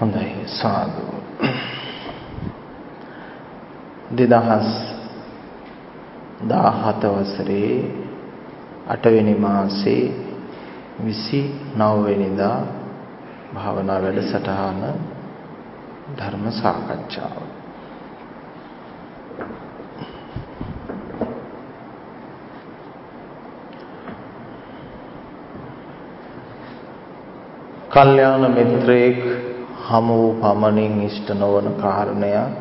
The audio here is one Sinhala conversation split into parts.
හොඳයි සාදු 2017 වසරේ 8 වෙනි මාසේ 29 වෙනිදා භාවනා වැඩසටහන ධර්ම සාකච්ඡාව කල්යාණ මිත්‍රයෙක් හමු වූ පමණින් ඉෂ්ට නොවන කාරණයක්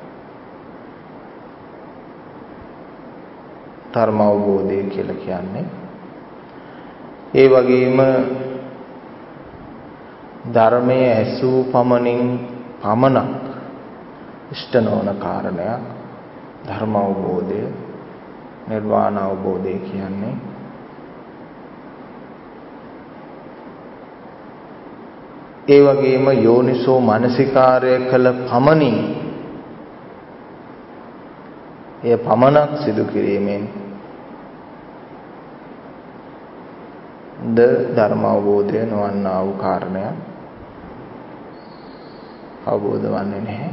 ධර්ම අවබෝධය කියලා කියන්නේ. ඒ වගේම ධර්මයේ ඇසූ පමණින් පමණක් ඉෂ්ට නොවන කාරණයක් ධර්ම අවබෝධය, නිර්වාණ අවබෝධය කියන්නේ. ඒ වගේම යෝනිසෝ මනසිකාරය කළ පමණින් එය පමණක් සිදු කිරීමෙන් ද ධර්ම අවබෝධය නොවන්නා වූ කාරණයක් අවබෝධ වන්නේ නැහැ.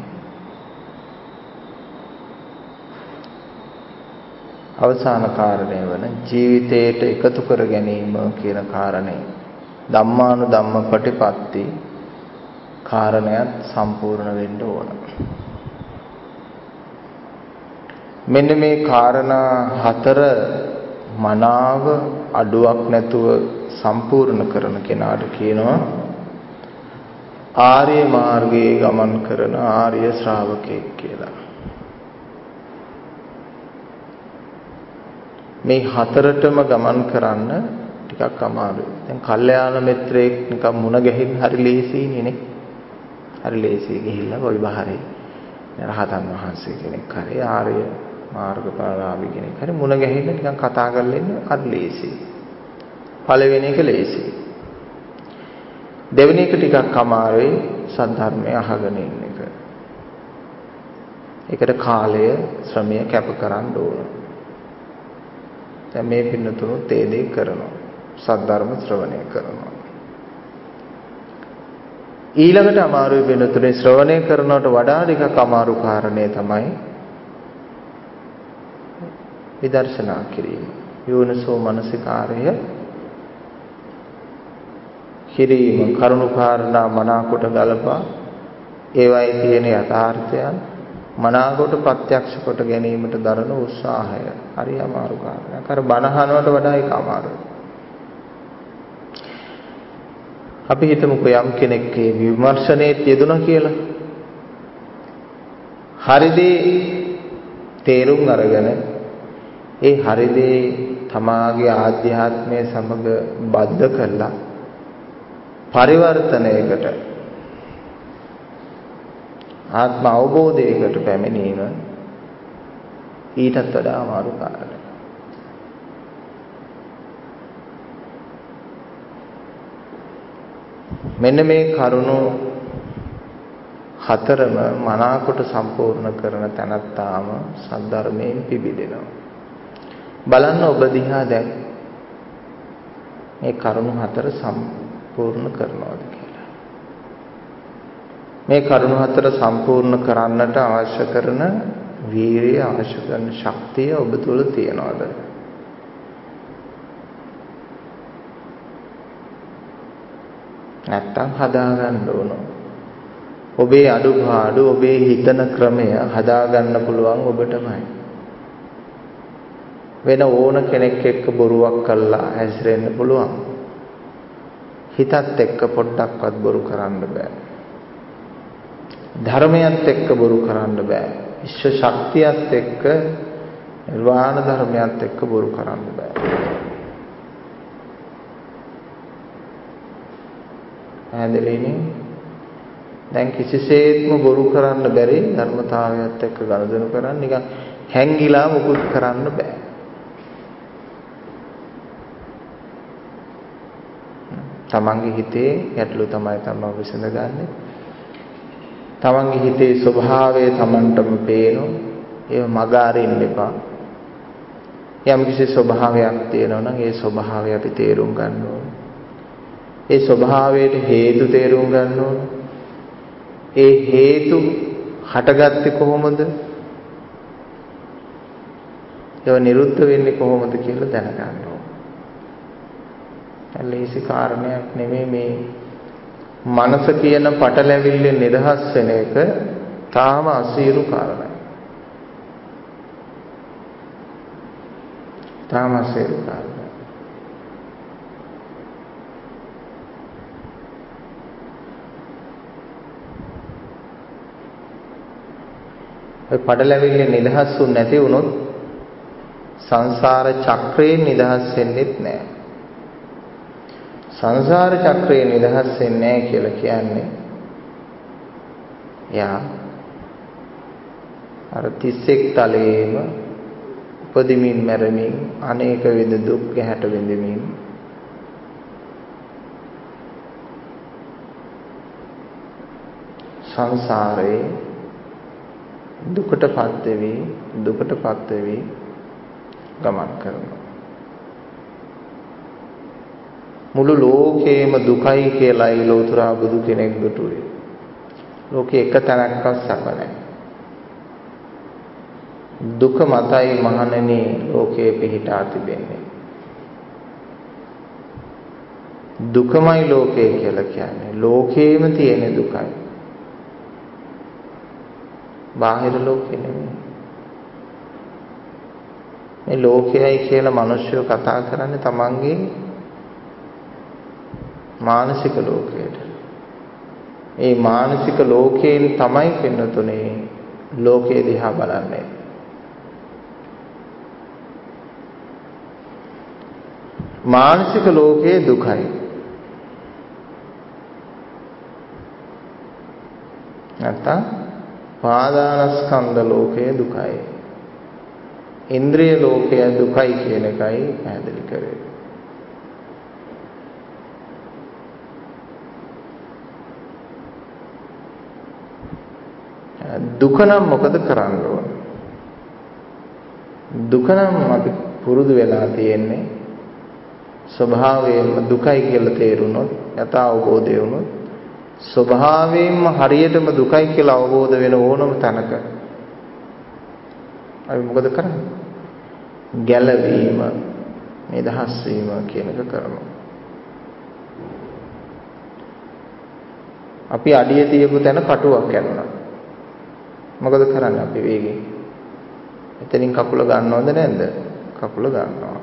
අවසාන කාරණය වන ජීවිතයට එකතු කර ගැනීම කියන කාරණය ධම්මානුධම්ම ප්‍රතිපatti කාරණයක් සම්පූර්ණ වෙන්න ඕන. මෙන්න මේ කාරණා හතර මනාව අඩුවක් නැතුව සම්පූර්ණ කරන කෙනාට කියනවා ආර්ය මාර්ගයේ ගමන් කරන ආර්ය ශ්‍රාවකයෙක් කියලා. මේ හතරටම ගමන් කරන්න ටිකක් අමාරුයි. දැන් කල්යාණ මිත්‍රයෙක් නිකන් මුණ ගැහින් හරි ලේසියිනේ නේ. හරි ලේසියි ගිහිල්ලා ওই බහරේ රහතන් වහන්සේ කෙනෙක් හරි ආර්ය මාර්ගඵලලාභී කෙනෙක් හරි මුණ ගැහින්න නිකන් කතා කරලා ඉන්න හරි ලේසියි. පළවෙනි එක ලේසියි. දෙවෙනි එක ටිකක් අමාරුයි සද්ධර්මය අහගෙන ඉන්න එක. ඒකට කාලය ශ්‍රමය කැප කරන්න ඕන. දැන් මේ පින්නතුණුත් ඒ දේ කරනවා. සද්ධර්ම ශ්‍රවණය කරනවා. ඊළඟට අමාරුයි වෙනතුනේ ශ්‍රවණය කරනවට වඩා ටිකක් අමාරු කාරණේ තමයි විදර්ශනා කිරීම. යෝනිසෝ මනසිකාරය කිරීම කරුණු කාරණා මනාකොට ගලපා ඒවයි තියෙන යථාර්ථයන් මනාකොට ප්‍රත්‍යක්ෂ කොට ගැනීමට දරන උත්සාහය හරි අමාරු කාරණයක්. අර බණහනවට වඩා ඒක අමාරුයි. අපි හිතමුකෝ යම් කෙනෙක්ගේ විමර්ශනයේ යෙදුණා කියලා. හරිදී තේරුම් අරගෙන ඒ හරිදී තමාගේ ආධ්‍යාත්මය සමග බද්ධ කරලා පරිවර්තනයකට ආත්ම අවබෝධයකට පැමිණීම ඊටත් වඩා අමාරු කාරණයක්. මෙන්න මේ කරුණු හතරම මනාකොට සම්පූර්ණ කරන තැනත්තාම සද්ධර්මයෙන් පිබිදෙනවා. බලන්න ඔබ දිහා දැන් මේ කරුණු හතර සම්පූර්ණ කරනවාද කියලා. මේ කරුණු හතර සම්පූර්ණ කරන්නට අවශ්‍ය කරන වීරිය, අවශ්‍ය කරන ශක්තිය ඔබ තුළ තියනවාද? නැත්තම් හදාගන්න ඕන. ඔබේ අඩුපාඩු, ඔබේ හිතන ක්‍රමය හදාගන්න පුළුවන් ඔබටමයි. වෙන ඕන කෙනෙක් එක්ක බොරුවක් කළා හැසිරෙන්න පුළුවන්. හිතත් එක්ක පොඩ්ඩක්වත් බොරු කරන්න බෑ. ධර්මයත් එක්ක බොරු කරන්න බෑ. විශ්ව ශක්තියත් එක්ක, නිර්වාණ ධර්මයත් එක්ක බොරු කරන්න බෑ. ඇදෙලිනේ දැන් කිසිසේත්ම බොරු කරන්න බැරි ධර්මතාවයත් එක්ක ගනුදෙනු කරන්න නිකන් හැංගිලා මුකුත් කරන්න බෑ. තමන්ගේ හිතේ ගැටලු තමයි තමන් විසඳගන්නේ. තමන්ගේ හිතේ ස්වභාවය තමන්ටම පේනවා. ඒව මග අරින්න එපා. යම් කිසි ස්වභාවයක් තියෙනවා නම් ඒ ස්වභාවය අපි තේරුම් ගන්න ඕනේ. ඒ ස්වභාවයට හේතු තේරුම් ගන්න ඕනේ. ඒ හේතු හටගත්තේ කොහොමද? ඒව නිරුද්ධ වෙන්නේ කොහොමද කියලා දැනගන්න ඕන. ලේසි කාරණයක් නෙමෙයි මේ මනස කියන පටලැවිල්ලෙන් නිදහස් වෙන එක තාම අසීරු කාරණයක්. තාම අසීරු කාරණයක්. ඔය පටලැවිල්ලෙන් නිදහස් වුනේ නැති වුණොත් සංසාර චක්‍රයෙන් නිදහස් වෙන්නෙත් නැහැ. සංසාර චක්‍රයෙන් නිදහස් වෙන්නේ නැහැ කියලා කියන්නේ යා අර 31 තලයේම උපදිමින් මැරෙමින් අනේක විද දුක් ගැහැට විඳිමින් සංසාරේ දුකටපත් වෙවි ගමන් කරනවා. මුළු ලෝකේම දුකයි කියලායි ලෝතර බුදු කෙනෙක් දුටුවේ. ලෝකේ එක තැනක්වත් සැප නැහැ. දුක මතයි මහණෙනි ලෝකේ පිහිටා තිබෙන්නේ. දුකමයි ලෝකේ කියලා කියන්නේ. ලෝකේම තියෙන දුකයි. බාහිර ලෝකෙ නෙමෙයි. මේ ලෝකයයි කියලා මිනිස්සු කතා කරන්නේ තමන්ගේ මානසික ලෝකයට. ඒ මානසික ලෝකයෙන් තමයි පින්නතුනේ ලෝකේ දිහා බලන්නේ. මානසික ලෝකයේ දුකයි. නැත්නම් පාදානස්කන්ධ ලෝකයේ දුකයි. ඉන්ද්‍රිය ලෝකයේ දුකයි කියන එකයි පැහැදිලි කරේ. දුක නම් මොකද කරන්න ඕන? දුක නම් අපි පුරුදු වෙලා තියෙන්නේ ස්වභාවයෙන්ම දුකයි කියලා තේරුනොත් යථා අවබෝධය වුණොත් ස්වභාවයෙන්ම හරියටම දුකයි කියලා අවබෝධ වෙන ඕනම තැනක අපි මොකද කරන්නේ? ගැලවීම, නිදහස් වීම කියන එක කරනවා. අපි අඩිය තියපු තැන කටුවක් යනවා. මොකද කරන්නේ අපි වේගෙන්? එතනින් කකුල ගන්නවද නැද්ද? කකුල ගන්නවා.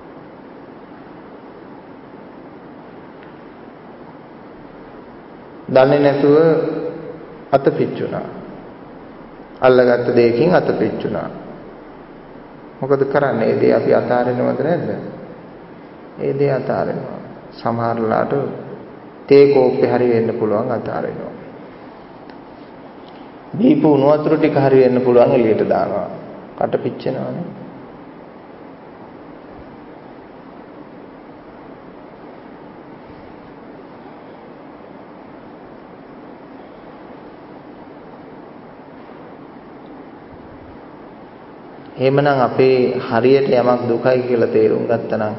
දන්නේ නැතුව අත පිච්චුණා. අල්ලගත්ත දෙයකින් අත පිච්චුණා. මොකද කරන්නේ? ඒ දේ අපි අතාරිනවද නැද්ද? ඒ දේ අතාරිනවා. සමහරලාට තේ කෝප්පේ හරි වෙන්න පුළුවන් අතාරිනවා. දීපු උණු වතුර ටික හරි වෙන්න පුළුවන් එළියට දානවා. කට පිච්චෙනවනේ. එහෙමනම් අපේ හරියට යමක් දුකයි කියලා තේරුම් ගත්තනම්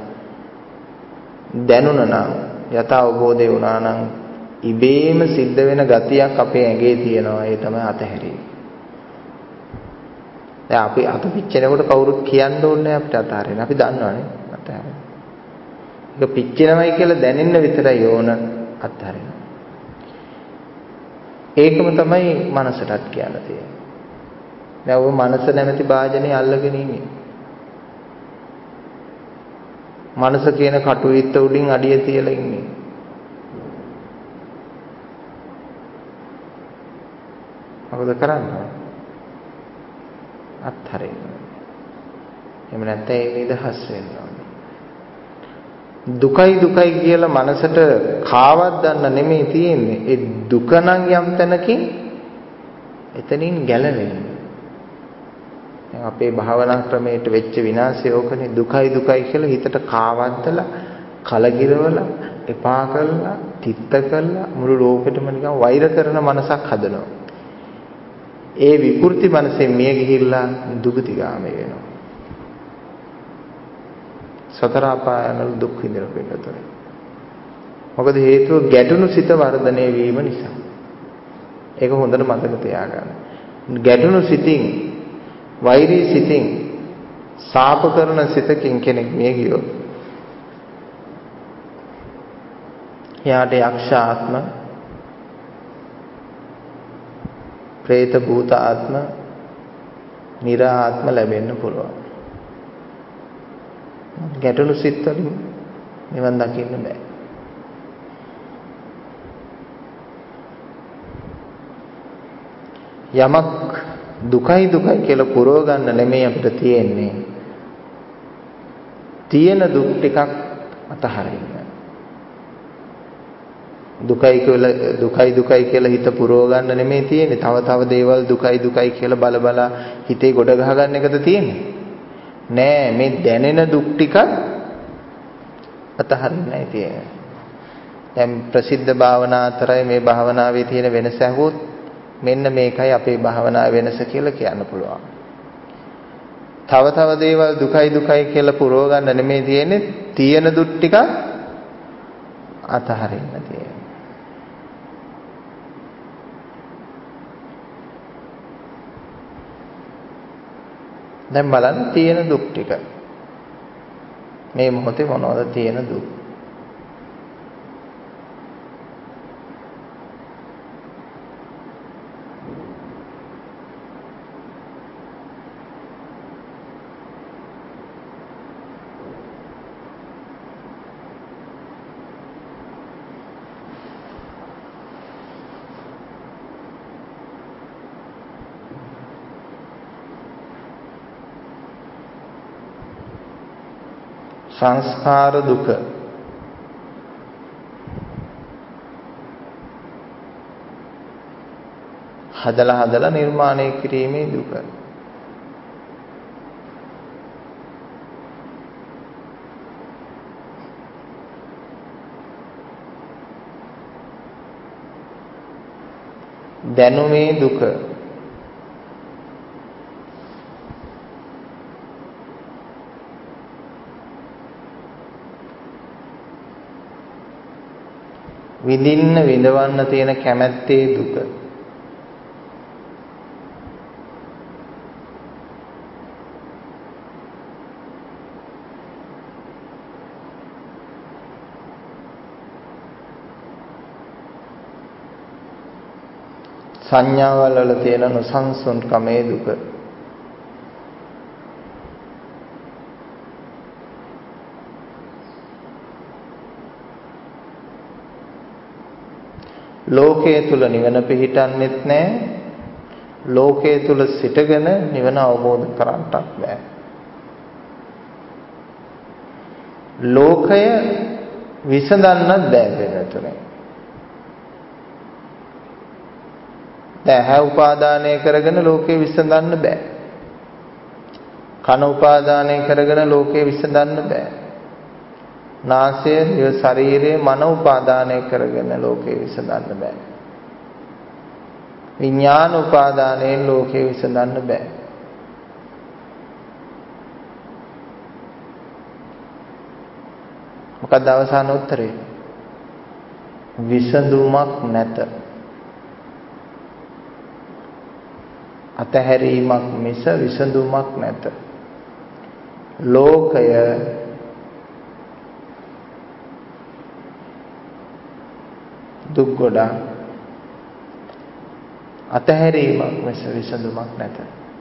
දැනුණා නම් යථා අවබෝධය වුණා නම් ඉබේම සිද්ධ වෙන ගතියක් අපේ ඇඟේ තියෙනවා. ඒ තමයි අතහැරීම. දැන් අපි අත පිච්චෙනකොට කවුරුත් කියන්න ඕනේ අපිට අතහරින්න. අපි දන්නවනේ අතහරින්න. ඒක පිච්චෙනවයි කියලා දැනෙන්න විතරයි ඕන අතහරින්න. ඒකම තමයි මනසටත් කියන්න තියෙන්නේ. දැන් ඔය මනස නැමැති වාජනේ අල්ලගෙන ඉන්නේ. මනස කියන කටුවිත්ත උඩින් අඩිය තියලා ඉන්නේ. මොකද කරන්නේ? අත්හරින්න. එහෙම නැත්නම් ඒ නිදහස් වෙන්න ඕනේ. දුකයි දුකයි කියලා මනසට කාවක් ගන්න නෙමෙයි තියෙන්නේ. ඒ දුක නම් යම් තැනකින් එතනින් ගැලවෙන්න. දැන් අපේ භාවනා ක්‍රමයට වෙච්ච විනාශය ඕකනේ. දුකයි දුකයි කියලා හිතට කාවද්දලා කලකිරවලා එපා කරලා තිත්ත කරලා මුළු ලෝකෙටම නිකන් වෛර කරන මනසක් හදනවා. ඒ විකෘති මනසෙන් මිය ගිහිල්ලා දුගතිගාමී වෙනවා. සතර අපායවල දුක් විඳින පිටතට. මොකද හේතුව ගැටුණු සිත වර්ධනය වීම නිසා. ඒක හොඳට මතක තියාගන්න. ගැටුණු සිතින්, වෛරී සිතින්, සාප කරන සිතකින් කෙනෙක් මිය ගියොත් එයාට යක්ෂ ආත්ම, പ്രേත භූත ආත්ම, නිරා ආත්ම ලැබෙන්න පුළුවන්. ගැටුණු සිත් වලින් නිවන් දකින්න බෑ. යමක් දුකයි කියලා පුරව ගන්න නෙමෙයි අපිට තියෙන්නේ. තියෙන දුක් ටිකක් අතහරින්න. දුකයි කියලා හිත පුරව ගන්න නෙමෙයි තියෙන්නේ. තව දේවල් දුකයි කියලා බල හිතේ ගොඩ ගහ ගන්න එකද තියෙන්නේ. නෑ, මේ දැනෙන දුක් ටික අතහරින්නයි තියෙන්නේ. දැන් ප්‍රසිද්ධ භාවනා අතරයි මේ භාවනාවේ තියෙන වෙනස ඇහුවොත් මෙන්න මේකයි අපේ භාවනාවේ වෙනස කියලා කියන්න පුළුවන්. තව දේවල් දුකයි කියලා පුරව ගන්න නෙමෙයි තියෙන්නේ. තියෙන දුක් ටික අතහරින්න තියෙන්නේ. දැන් බලන්න තියෙන දුක් ටික. මේ මොහොතේ මොනවද තියෙන දුක්? සංස්කාර දුක. හදලා නිර්මාණය කිරීමේ දුක. දැනුමේ දුක. විඳවන්න තියෙන කැමැත්තේ දුක. සංඥාවල් වල තියෙන නොසන්සුන්කමේ දුක. ලෝකයේ තුල නිවන පිහිටන්නෙත් නැහැ. ලෝකයේ තුල සිටගෙන නිවන අවබෝධ කරගන්නත් බෑ. ලෝකය විසඳන්නත් බෑ වෙනතුනේ. දැහැ උපාදානය කරගෙන ලෝකේ විසඳන්න බෑ. කන උපාදානය කරගෙන ලෝකේ විසඳන්න බෑ. නාසය, දිව, ශරීරය, මන උපාදානය කරගෙන ලෝකේ විසඳන්න බෑ. විඥාන උපාදානයෙන් ලෝකේ විසඳන්න බෑ. මොකක්ද අවසාන උත්තරේ? විසඳුමක් නැත. අතහැරීමක් මිස විසඳුමක් නැත. ලෝකය දුක් ගොඩක්. අතහැරීමක් මිස විසඳුමක් නැත.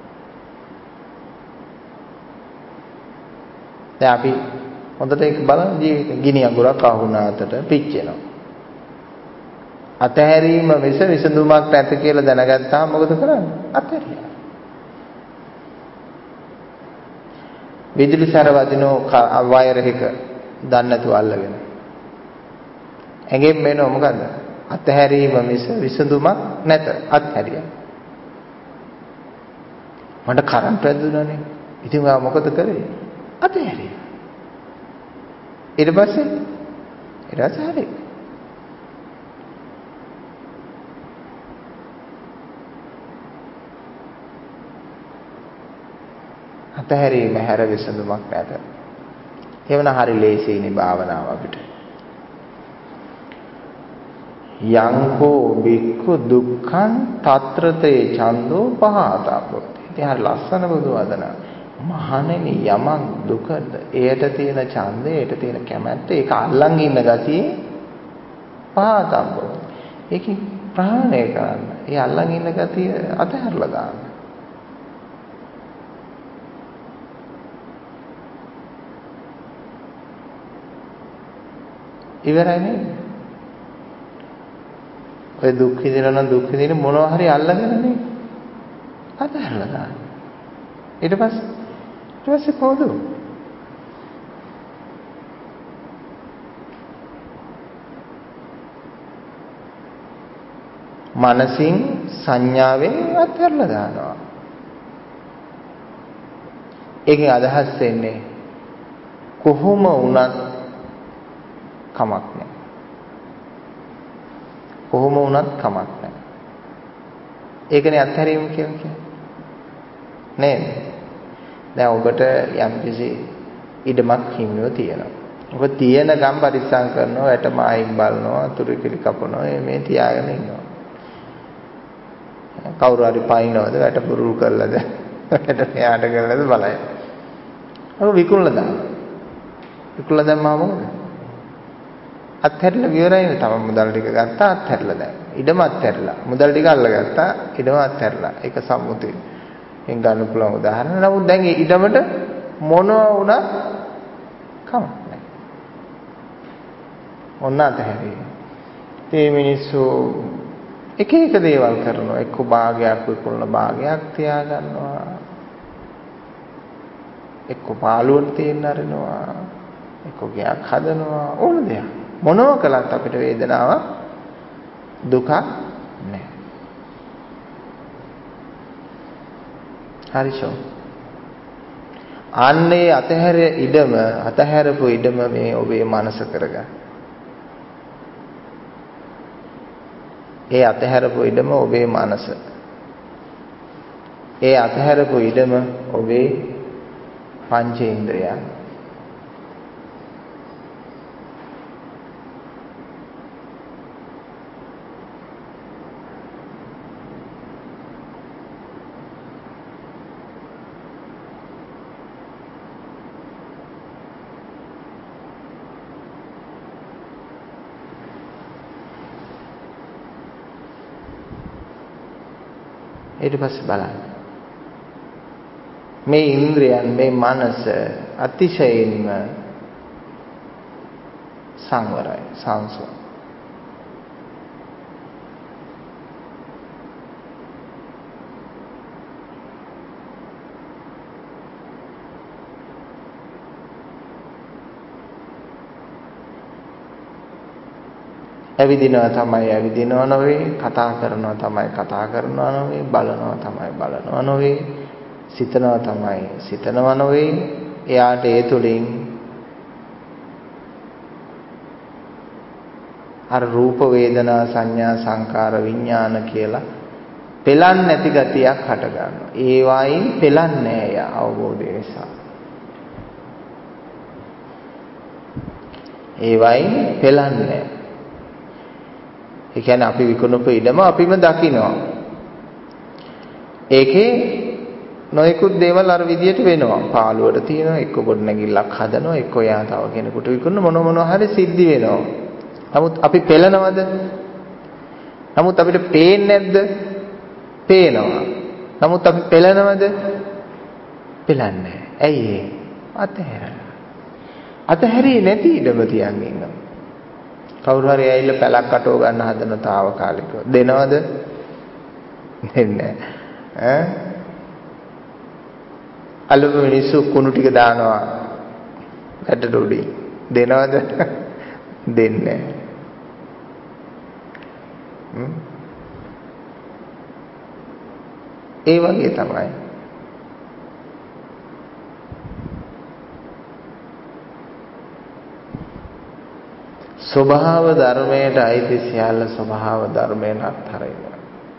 දැන් අපි හොඳට ඒක බලන්න ජීවිතේ ගිනි අඟුරක් අහුණාතට පිච්චෙනවා. අතහැරීම මිස විසඳුමක් නැත කියලා දැනගත්තාම මොකද කරන්නේ? අතහැරියා. විදුලි සැර වදිනෝ වයර් එක දන්නේ නැතුව අල්ලගෙන. ඇඟෙන් මේනෝ මොකද්ද? අතහැරීම මිස විසඳුමක් නැත. අත්හැරියා. මට කරන්ට් වැදුනානේ. ඉතින් මම මොකද කරේ? අතහැරියා. ඊට පස්සේ හරි. අතහැරීම හැර විසඳුමක් නැත. එවන හරි ලේසියිනේ භාවනාව අපිට. යංකෝ බික්ඛු දුක්ඛං తත්‍රතේ ඡන්தோ පහතබ්බති. ඉතින් හරි ලස්සන බුදු වදන. මහණෙනි යමක් දුකද එයට තියෙන ඡන්දය, එයට තියෙන කැමැත්ත, ඒක අල්ලන් ඉන්න ගතිය පහතබ්බති. ඒක ප්‍රහාණය කරන්න. ඒ අල්ලන් ඉන්න ගතිය අතහැරලා දාන්න. ඉවරයි නේද? ඔය දුක් විඳිනවා නම් දුක් විඳින මොනවා හරි අල්ලගෙන නේ අතහැරලා දාන්න. ඊට පස්සේ කොහොමද? මනසින් සංඥාවෙන් අතහැරලා දානවා. ඒකෙන් අදහස් වෙන්නේ කොහොම වුණත් කමක් නැහැ. කොහොම වුණත් කමක් නැහැ. ඒකනේ අත්හැරීම කියන්නේ. නේද? දැන් ඔබට යම්කිසි ඉඩමක් හිමිව තියෙනවා. ඔබ තියෙන ගම් පරිස්සම් කරනවා, වැටමායින් බලනවා, අතුරු කිලි කපනවා, මේ තියාගෙන ඉන්නවා. කවුරු හරි පයින්නවද, වැට පුරුල් කරලාද, වැට මෙයාට කරලාද බලයි. ඔබ විකුණලා දානවා. විකුණලා දැම්මම මොකද? අත්හැරලා විවරයිනේ. තම මුදල් ටික ගත්තා, අත්හැරලා දැන්. ඉඩම අත්හැරලා. මුදල් ටික අල්ලගත්තා, ඉඩම අත්හැරලා. ඒක සම්මුතිය. එන් ගන්න පුළුවන් උදාහරණ. නමුත් දැන් මේ ඉඩමට මොනවා වුණත් කමක් නැහැ. ඔන්න අතහැරියා. මේ මිනිස්සු එක එක දේවල් කරනවා. එක්ක භාගයක් විකුණලා භාගයක් තියා ගන්නවා. එක්ක පාළුවට තියෙන අරිනවා. එක්ක ගයක් හදනවා. ඕන දෙයක්. මොනවා කළත් අපිට වේදනාවක් දුකක් නැහැ. හරිෂෝ. අන්නේ අතහැරපු ඉඩම මේ ඔබේ මනස කරගන්න. ඒ අතහැරපු ඉඩම ඔබේ මනස. ඒ අතහැරපු ඉඩම ඔබේ පංචේන්ද්‍රයන්. ඊට පස්සේ බලන්න මේ ඉන්ද්‍රයන්, මේ මනස අතිශයින්ම සංවරයි, සංසුන්. ඇවිදිනවා තමයි ඇවිදිනවා නොවේ, කතා කරනවා තමයි කතා කරනවා නොවේ, බලනවා තමයි බලනවා නොවේ, සිතනවා තමයි සිතනවා නොවේ. එයාට ඒ තුලින් අර රූප වේදනා සංඥා සංකාර විඥාන කියලා පෙළන්නේ නැති ගතියක් හට ගන්නවා. ඒ වයින් පෙළන්නේ ය අවබෝධය නිසා. ඒ වයින් පෙළන්නේ. ඒ කියන්නේ අපි විකුණපු ඉඩම අපිම දකිනවා. ඒකේ නොයෙකුත් දේවල් අර විදියට වෙනවා. පාළුවට තියෙනවා, එක්ක ගොඩ නැගිල්ලක් හදනවා, එක්ක යා තව කෙනෙකුට විකුණන මොනවා හරි සිද්ධි වෙනවා. නමුත් අපි පෙළනවද? නමුත් අපිට පේන්නේ නැද්ද? පේනවා. නමුත් අපි පෙළනවද? පෙළන්නේ නැහැ. ඇයි ඒ? අතහැරලා. අතහැරියේ නැති ඉඩම තියන් ඉන්නවා. කවුරු හරි ඇවිල්ලා පැලක් අටව ගන්න හදන తాවකාලිකව දෙනවද? දෙන්නේ නැහැ. අලුත් මිනිස්සු කුණු ටික දානවා ඇටට උඩින්. දෙනවද? දෙන්නේ නැහැ. ඒ වගේ තමයි. ස්වභාව ධර්මයට අයිති සියල්ල ස්වභාව ධර්මයෙන් අත්හරිනවා.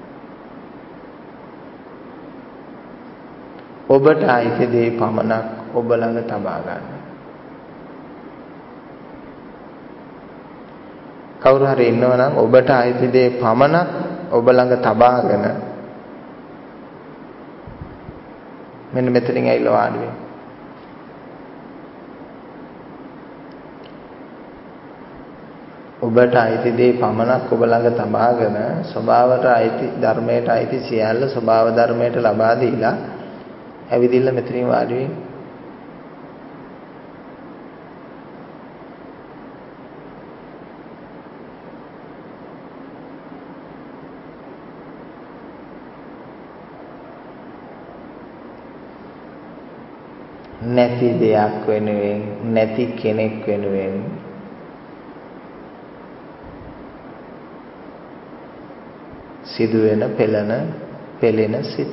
ඔබට අයිති දේ පමණක් ඔබ ළඟ තබා ගන්න. කවුරු හරි ඉන්නවනම් ඔබට අයිති දේ පමණක් ඔබ ළඟ තබාගෙන මෙන්න මෙතනින් ඇවිල්ලා වාඩි වෙන්න. ඔබට අයිති දේ පමණක් ඔබ ළඟ තබාගෙන ස්වභාවයට අයිති ධර්මයට අයිති සියල්ල ස්වභාව ධර්මයට ලබා දීලා ඇවිදින්න මෙතනින් වාඩි වෙන්න. නැති දෙයක් වෙනුවෙන් නැති කෙනෙක් වෙනුවෙන් සිදුවෙන පෙළෙන සිත.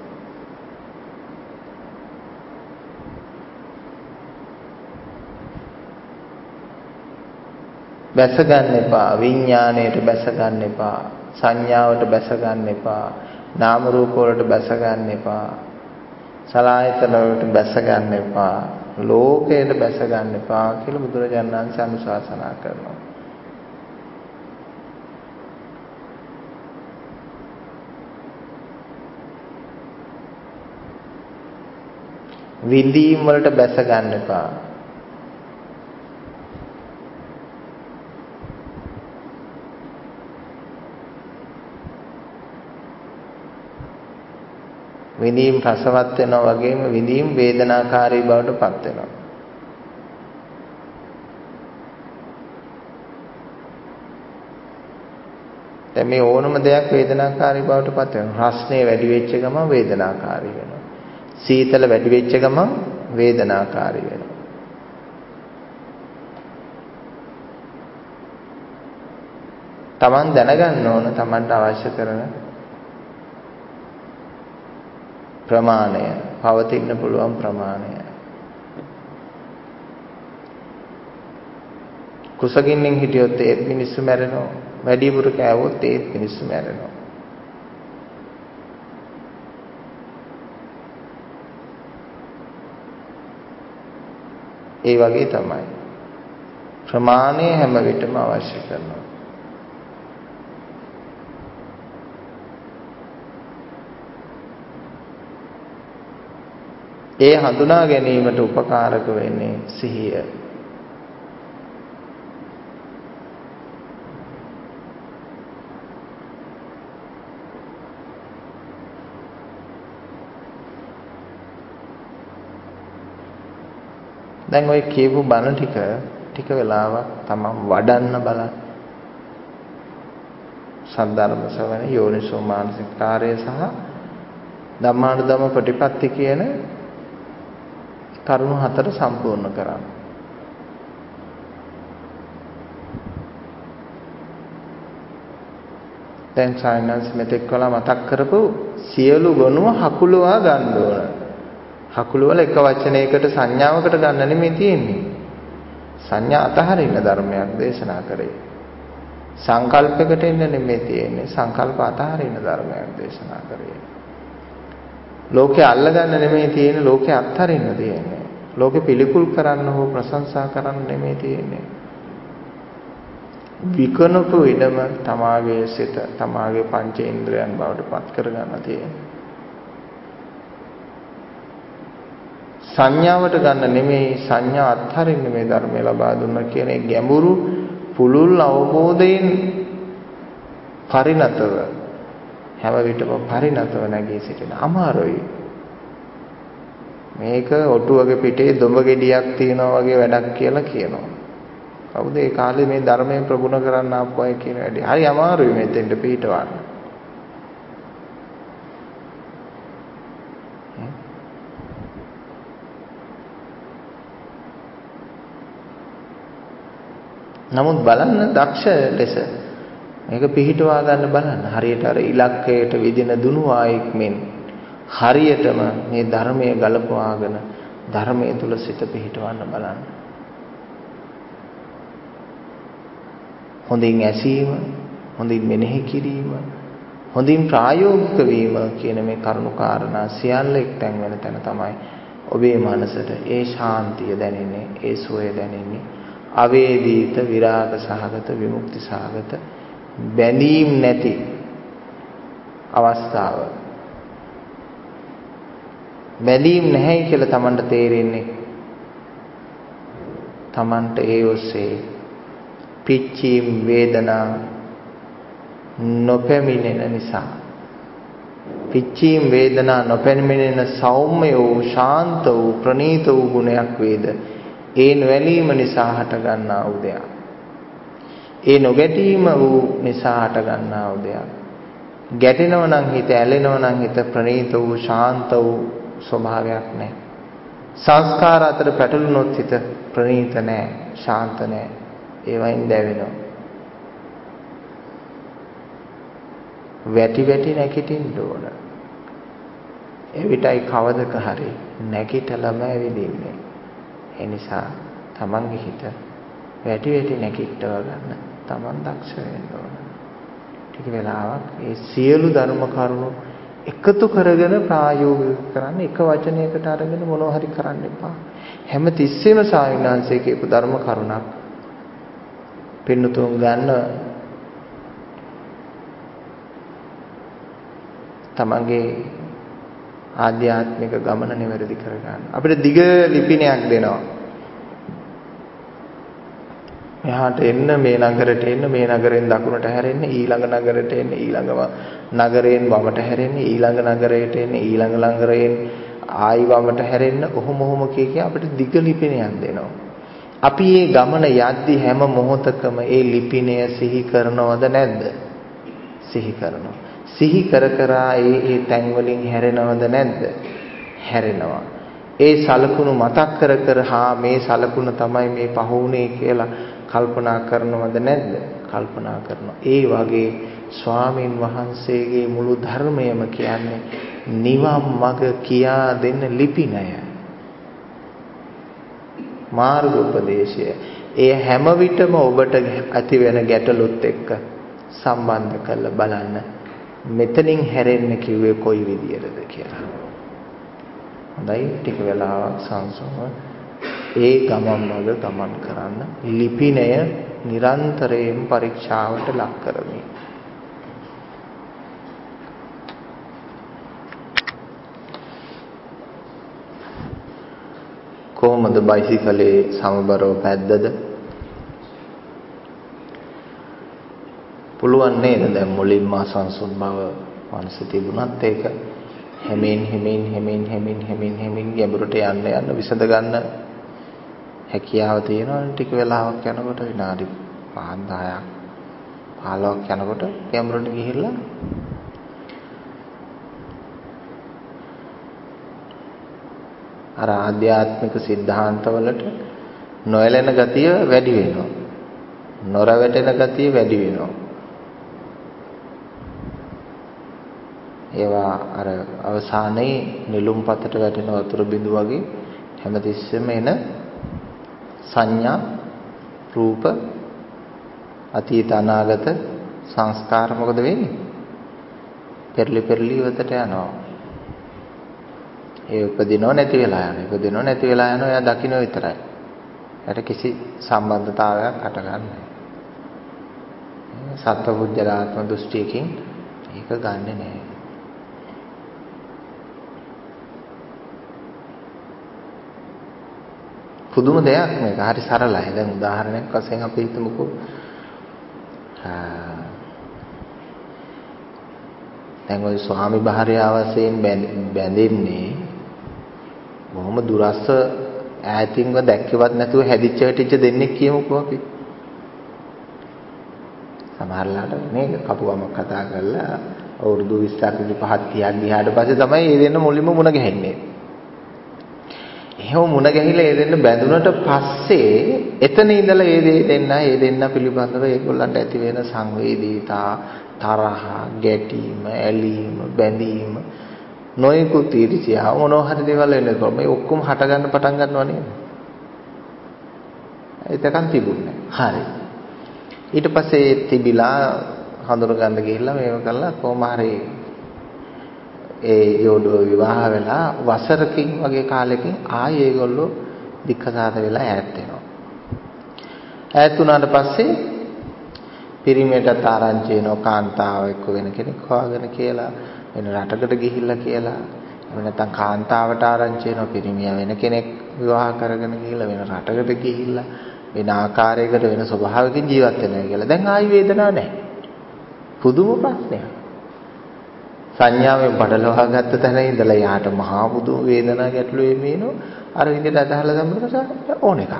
බැස ගන්න එපා විඥාණයට, බැස ගන්න එපා සංඥාවට, බැස ගන්න එපා නාම රූප වලට, බැස ගන්න එපා සලආයතන වලට, බැස ගන්න එපා ලෝකයට, බැස ගන්න එපා කියලා බුදුරජාණන් වහන්සේ අනුශාසනා කරනවා. විඳීම් වලට බැස ගන්න එපා. විඳීම් රසවත් වෙනවා වගේම විඳීම් වේදනාකාරී බවට පත් වෙනවා. දැන් මේ ඕනම දෙයක් වේදනාකාරී බවට පත් වෙනවා. රස්නේ වැඩි වෙච්ච ගමන් වේදනාකාරී වෙනවා. සීතල වැඩි වෙච්ච ගමන් වේදනාකාරී වෙනවා. Taman දැනගන්න ඕන Tamanට අවශ්‍ය කරන ප්‍රමාණය, පවතින්න පුළුවන් ප්‍රමාණය. කුසගින්නෙන් හිටියොත් ඒත් මිනිස්සු මැරෙනවා. වැඩිපුර කෑවොත් ඒත් මිනිස්සු මැරෙනවා. ඒ වගේ තමයි. ප්‍රමාණය හැම විටම අවශ්‍ය කරනවා. ඒ හඳුනා ගැනීමට උපකාරක වෙන්නේ සිහිය. දැන් ඔය කියපු බණ ටික වෙලාවක් තමන් වඩන්න බලන්න. සද්ධර්ම ශ්‍රවණ, යෝනිසෝ මානසිකාරය සහ ධම්මානුධම්ම ප්‍රතිපatti කියන කරුණු 4 සම්පූර්ණ කරන්න. දැන් සායනස් මෙතෙක් කළා මතක් කරපු සියලු ගුණ හකුලවා ගන්න ඕන. හකුලවල එක වචනයකට සංඥාවකට ගන්න නෙමෙයි තියෙන්නේ. සංඥා අතහරින්න ධර්මයක් දේශනා කරේ. සංකල්පයකට එන්න නෙමෙයි තියෙන්නේ. සංකල්ප අතහරින්න ධර්මයක් දේශනා කරේ. ලෝකේ අල්ලගන්න නෙමෙයි තියෙන්නේ. ලෝකේ අත්හරින්න තියෙන්නේ. ලෝකේ පිළිකුල් කරන්න හෝ ප්‍රශංසා කරන්න නෙමෙයි තියෙන්නේ. විකනපු ඉඩම තමාගේ සිත, තමාගේ පංචේන්ද්‍රයන් බවට පත් කරගන්න තියෙන්නේ. සංඥාවට ගන්න නෙමෙයි, සංඥා අත්හරින්න මේ ධර්මය ලබා දුන්න කියන ගැඹුරු පුළුල් අවබෝධයෙන් පරිණතව හැම විටම පරිණතව නැගී සිටින අමාරුයි. මේක ඔටුවගේ පිටේ දොඹ ගෙඩියක් තියනවා වගේ වැඩක් කියලා කියනවා. කවුද ඒ කාලේ මේ ධර්මයෙන් ප්‍රගුණ කරන්න ආපු අය කියන වැඩේ? හරි අමාරුයි මෙතෙන්ට පිටවන්න. නමුත් බලන්න දක්ෂ ලෙස මේක පිහිටවා ගන්න බලන්න. හරියට අර ඉලක්කයට විදින දුනුවායෙක් මෙන් හරියටම මේ ධර්මයේ ගලපවාගෙන ධර්මයේ තුල සිත පිහිටවන්න බලන්න. හොඳින් ඇසීම, හොඳින් මෙනෙහි කිරීම, හොඳින් ප්‍රායෝගික වීම කියන මේ කරුණු කාරණා සියල්ල එක්තැන් වෙන තැන තමයි ඔබේ මනසට ඒ ශාන්තිය දැනෙන්නේ, ඒ සුවය දැනෙන්නේ. අවේදිත විරාග සහගත විමුක්ති සහගත බැඳීම් නැති අවස්ථාව. බැඳීම් නැහැ කියලා Tamanට තේරෙන්නේ Tamanට ඒ ඔස්සේ පිච්චීම් වේදනා නොපැමිණෙන නිසා. පිච්චීම් වේදනා නොපැමිණෙන සෞම්‍ය වූ ශාන්ත වූ ප්‍රණීත වූ ගුණයක් වේද ඒ නොඇලීම නිසා හටගන්නා වූ දෙයක්. ඒ නොගැටීම වූ නිසා හටගන්නා වූ දෙයක්. ගැටෙනව නම් හිත, ඇලෙනව නම් හිත ප්‍රණීත වූ ශාන්ත වූ ස්වභාවයක් නැහැ. සංස්කාර අතර පැටළුනොත් හිත ප්‍රණීත නැහැ, ශාන්ත නැහැ. ඒවයින් දැවෙනවා. වැටි වැටි නැගිටින්න ඕන. එවිටයි කවදක හරි නැගිටලම ඇවිදින්නේ. ඒ නිසා තමන්ගේ හිත වැටි වැටි නැගිටව ගන්න තමන් දක්ෂ වෙන්න ඕන. ටික වෙලාවක් මේ සියලු ධර්ම කරුණු එකතු කරගෙන ප්‍රායෝගික කරන්න, එක වචනයකට අරගෙන මොනවා හරි කරන්න එපා. හැම තිස්සෙම ස්වාමීන් වහන්සේ කියපු ධර්ම කරුණක් පින්නතුන් ගන්න තමන්ගේ ආධ්‍යාත්මික ගමන නිවැරදි කරගන්න. අපිට දිග ලිපිනයක් දෙනවා. මෙහාට එන්න, මේ නගරයට එන්න, මේ නගරෙන් දකුණට හැරෙන්න, ඊළඟ නගරයට එන්න, ඊළඟම නගරයෙන් වමට හැරෙන්න, ඊළඟ නගරයට එන්න, ඊළඟ නගරයෙන් ආයි වමට හැරෙන්න. ඔහොම කිය අපිට දිග ලිපිනයක් දෙනවා. අපි මේ ගමන යද්දී හැම මොහොතකම ඒ ලිපිනය සිහි කරනවද නැද්ද? සිහි කරනවා. සිහි කර ඒ තැන් වලින් හැරෙනවද නැද්ද? හැරෙනවා. ඒ සලකුණු මතක් කර මේ සලකුණ තමයි මේ පහුුනේ කියලා කල්පනා කරනවද නැද්ද? කල්පනා කරනවා. ඒ වගේ ස්වාමින් වහන්සේගේ මුළු ධර්මයම කියන්නේ නිවන් මඟ කියා දෙන්න ලිපිනය. මාර්ග උපදේශය. ඒ හැම විටම ඔබට ඇති වෙන ගැටලුත් එක්ක සම්බන්ධ කරලා බලන්න. මෙතනින් හැරෙන්න කිව්වේ කොයි විදියටද කියලා. හොඳයි, ටික වෙලාවක් සංසුන්ව ඒ ගමන් මඟ ගමන් කරන්න. ලිපිනය නිරන්තරයෙන් පරීක්ෂාවට ලක් කරමි. කොහොමද බයිසිකලේ සමබරව පැද්දද? පුළුවන් නේද? දැන් මුලින්ම සංසුන් බව මනස තිබුණත් ඒක හැමෙන් ගැඹුරට යන්න විසඳ ගන්න හැකියාව තියෙනවා. ටික වෙලාවක් යනකොට විනාඩි 5 10ක් 15ක් යනකොට ගැඹුරට ගිහිල්ලා අර ආධ්‍යාත්මික સિદ્ધාන්තවලට නොයැලෙන ගතිය වැඩි වෙනවා. නොරවැටෙන ගතිය වැඩි වෙනවා. ඒවා අර අවසානයේ නිලුම් පතට වැටෙන වතුර බිඳු වගේ හැමතිස්සෙම එන සංඥා, රූප, අතීත අනාගත සංස්කාර මොකද වෙන්නේ? පෙරලි ඉවතට යනවා. ඒ උපදිනව නැති වෙලා යනවා. උපදිනව නැති වෙලා යනවා. එයා දකින්න විතරයි. ඒකට කිසි සම්බන්ධතාවයක් හටගන්නේ නැහැ. සත්වබුද්ධලාත්ම දෘෂ්ටියකින් ඒක ගන්නෙ නැහැ. පුදුම දෙයක් මේක. හරි සරලයි. දැන් උදාහරණයක් වශයෙන් අපි හිතමුකෝ. දැන් ওই ස්වාමි භාර්යාව වශයෙන් බැඳෙන්නේ බොහොම දුරස්ස ඈතින්ව දැක්කවත් නැතුව හැදිච්ච වැටිච්ච දෙන්නෙක් කියමුකෝ අපි. සමහරලාට නේද කපුවමක් කතා කරලා අවුරුදු 20ක් 25ක් 30ක් ගියාට පස්සේ තමයි මේ දෙන්න මුලින්ම මුණ ගැහෙන්නේ. එහෙම මුණ ගැහිලා ඒ දෙන්න බැඳුනට පස්සේ එතන ඉඳලා ඒ දෙන්න පිළිබඳව ඒගොල්ලන්ට ඇති වෙන සංවේදීතා, තරහ, ගැටීම, ඇලීම, බැඳීම, නොයෙකුත් ඊර්ෂ්‍යාව මොනවා හරි දේවල් වෙනකොට මේ ඔක්කොම හට ගන්න පටන් ගන්නව නේද? ඒතකන් තිබුණේ. හරි. ඊට පස්සේ තිබිලා හඳුර ගන්න ගිහිල්ලා මේව කළා කොහොම හරි ඒ යෝඩුව විවාහ වෙලා වසරකින් වගේ කාලෙකින් ආයේ ඒගොල්ලෝ දික්කසාද වෙලා ඈත් වෙනවා. ඈත් වුණාට පස්සේ පිරිමියටත් ආරංචි වෙනවා කාන්තාව එක්ක වෙන කෙනෙක් හොයාගෙන කියලා, වෙන රටකට ගිහිල්ලා කියලා. එහෙම නැත්නම් කාන්තාවට ආරංචි වෙනවා පිරිමියා වෙන කෙනෙක් විවාහ කරගෙන ගිහිල්ලා වෙන රටකට ගිහිල්ලා වෙන ආකාරයකට වෙන ස්වභාවයකින් ජීවත් වෙනවා කියලා. දැන් ආයි වේදනාවක් නැහැ. පුදුම ප්‍රශ්නයක්. සංඥාවෙන් බඩලවා ගත්ත තැන ඉඳලා යාට මහා පුදුම වේදනාවක් ගැටලු එමේනෝ අර විදිහට අදහලා ගන්නකොට ඕන එකක්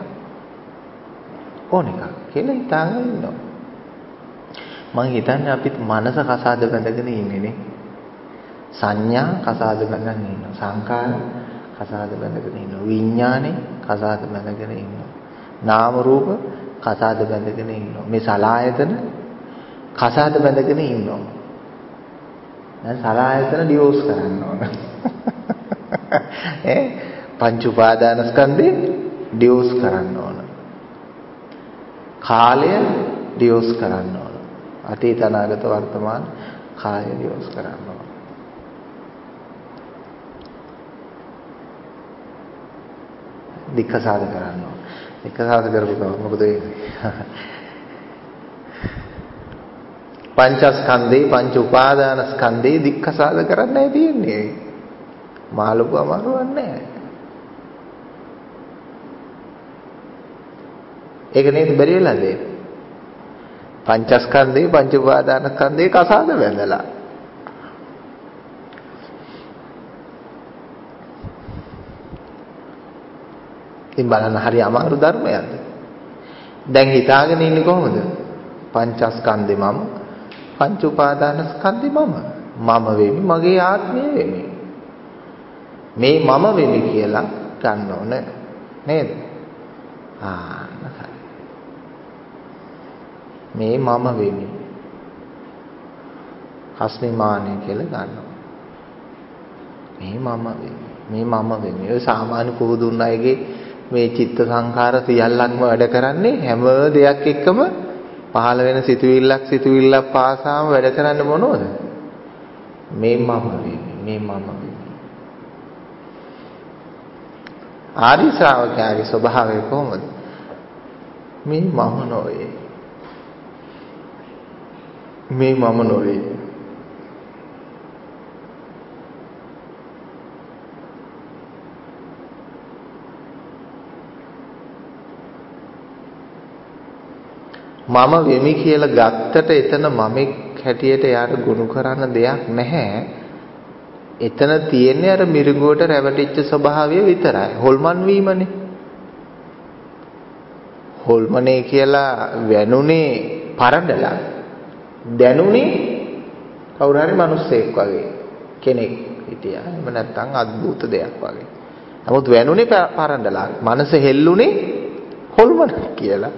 කියලා හිතාගෙන ඉන්නවා. මම හිතන්නේ අපිත් මනස කසාද බැඳගෙන ඉන්නේ නේ. සංඥා කසාද බැඳගෙන ඉන්නවා. සංකාර කසාද බැඳගෙන ඉන්නවා. විඥානේ කසාද බැඳගෙන ඉන්නවා. නාම රූප කසාද බැඳගෙන ඉන්නවා. මේ සලආයතන කසාද බැඳගෙන ඉන්නවා. දැන් සලආයතන ඩිවෝස් කරන්න ඕන. පංච උපාදානස්කන්ධේ ඩිවෝස් කරන්න ඕන. කාලය ඩිවෝස් කරන්න ඕන. අතීත අනාගත වර්තමාන කාලය ඩිවෝස් කරන්න ඕන. දික්කසාද කරන්න ඕන. දික්කසාද කරපුවම මොකද වෙන්නේ? පංචස්කන්ධේ පංච උපාදානස්කන්ධේ දික්කසාද කරන්නයි තියෙන්නේ. මාළුව අමාරුවක් නැහැ. ඒක නේද බැරි වෙලාද? පංචස්කන්ධේ පංච උපාදානස්කන්ධේ කසාද බැඳලා. ඉතින් බලන්න හරි අමාරු ධර්මයක්ද? දැන් හිතාගෙන ඉන්නේ කොහොමද? පංචස්කන්ධේ මම, පංච උපාදානස්කන්ධේ මම වෙමි, මගේ ආත්මය වෙමි. මේ මම වෙමි කියලා ගන්න ඕන නේද? මේ මම වෙමි. අස්මිමානය කියලා ගන්නවා. මේ මම වෙමි. මේ මම වෙමි. ඔය සාමාන්‍ය පුදුුන් අයගේ මේ චිත්ත සංඛාර සියල්ලක්ම වැඩ කරන්නේ හැම දෙයක් එක්කම පහළ වෙන සිතුවිල්ලක් පාසාම වැඩ කරන්නේ මොනවද? මේ මම වෙමි. මේ මම වෙමි. ආදි ශ්‍රාවකයාගේ ස්වභාවය කොහොමද? මේ මම නොවේ. මේ මම නොවේ. මම වෙමි කියලා ගත්තට එතන මමෙක් හැටියට යාට ගුණ කරන්න දෙයක් නැහැ. එතන තියෙන්නේ අර මිරිඟුවට රැවටිච්ච ස්වභාවය විතරයි. හොල්මන් වීමනේ. හොල්මනේ කියලා වැනුනේ පරඬලා. දැනුනේ කවුරු හරි මිනිස්සෙක් වගේ කෙනෙක් හිටියා. එහෙම නැත්නම් අద్భుත දෙයක් වගේ. නමුත් වැනුනේ පරඬලා. මනස හෙල්ලුනේ හොල්මන කියලා.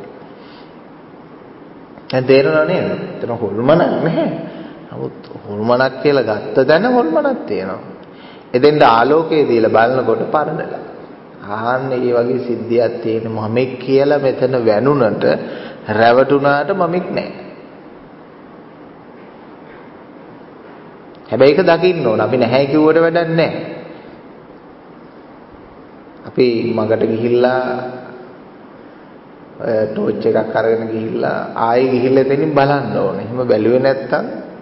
දැන් තේරෙනව නේද? එතන හොල්මනක් නැහැ. නමුත් හොල්මනක් කියලා ගත්ත දැන හොල්මනක් තියෙනවා. එතෙන්ද ආලෝකයේ දීලා බලනකොට පරණලා. ආන්නේ මේ වගේ සිද්ධියක් තියෙන මමෙක් කියලා මෙතන වැනුනට රැවටුණාට මමෙක් නැහැ. හැබැයි ඒක දකින්න ඕන. අපි නැහැ කිව්වට වැඩක් නැහැ. අපි මගට ගිහිල්ලා ටෝච් එකක් අරගෙන ගිහිල්ලා ආයෙ ගිහිල්ලා එතනින් බලන්න ඕනේ. එහෙම බැලුවේ නැත්තම්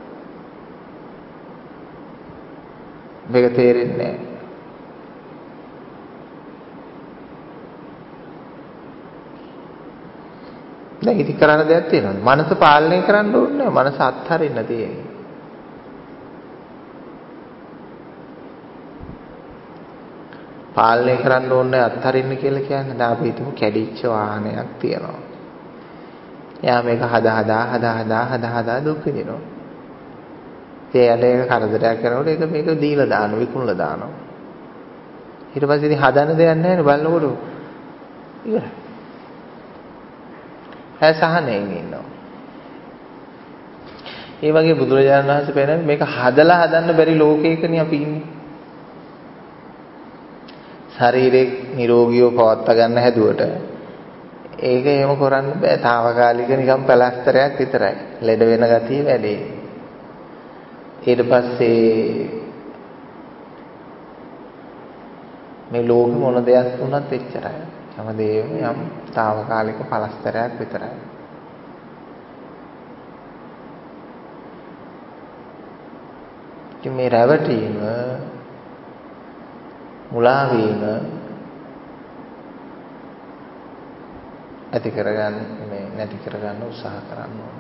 මේක තේරෙන්නේ නැහැ. දැන් ඉති කරන්න දෙයක් තියෙනවද? මනස පාලනය කරන්න ඕනේ නැහැ. මනස අත්හරින්න තියෙන්නේ. පාලනය කරන්න ඕනේ අත්හරින්න කියලා කියන්නේ දැන් අපි හිතමු කැඩිච්ච වාහනයක් තියෙනවා. එයා මේක හදා දුක් විඳිනවා. එයාට ඒක කරදරයක් කරනකොට ඒක මේක දීලා දානවා, විකුණලා දානවා. ඊට පස්සේ ඉතින් හදන්න දෙයක් නැහැ නේ බලනකොට. ඉවරයි. සහනෙන් ඉන්නවා. ඒ වගේ බුදුරජාණන් වහන්සේ පෙන්නන්නේ මේක හදලා හදන්න බැරි ලෝකයකනේ අපි ඉන්නේ. ශරීරේ නිරෝගීව පවත්වා ගන්න හැදුවට ඒක එහෙම කරන්න බෑ. తాවකාලික නිකන් පැලස්තරයක් විතරයි. ලෙඩ වෙන ගතිය වැඩි. ඊට පස්සේ මේ ලෝකෙ මොන දෙයක් වුණත් එච්චරයි. හැමදේම යම් తాවකාලික පළස්තරයක් විතරයි. ඉතින් මේ රැවටීම, මුලා වීම ඇති කරගන්න මේ නැති කරගන්න උත්සාහ කරන්න ඕන.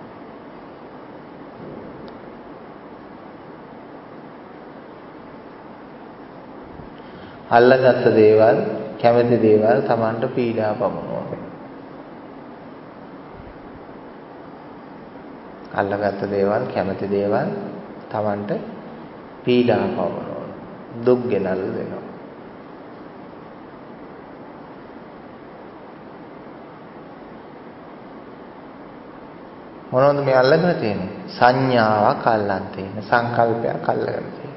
අල්ලගත් දේවල්, කැමති දේවල් Tamanට පීඩා පමුණුවනවා. අල්ලගත් දේවල්, කැමති දේවල් Tamanට පීඩා පමුණුවනවා. දුක් ගෙනල්ලා දෙනවා. මොනවද මේ අල්ලගෙන තියෙන්නේ? සංඥාවක් අල්ලන් තියෙන්නේ. සංකල්පයක් අල්ලගෙන තියෙන්නේ.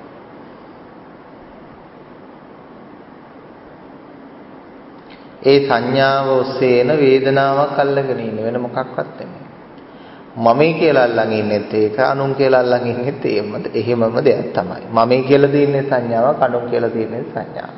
ඒ සංඥාව ඔස්සේ එන වේදනාවක් අල්ලගෙන ඉන්න වෙන මොකක්වත් නෙමෙයි. මමයි කියලා අල්ලන් ඉන්නෙත් ඒක, අනුන් කියලා අල්ලන් ඉන්නෙත් එහෙමම දෙයක් තමයි. මමයි කියලා දින්නේ සංඥාවක්, අනුන් කියලා දින්නේ සංඥාවක්.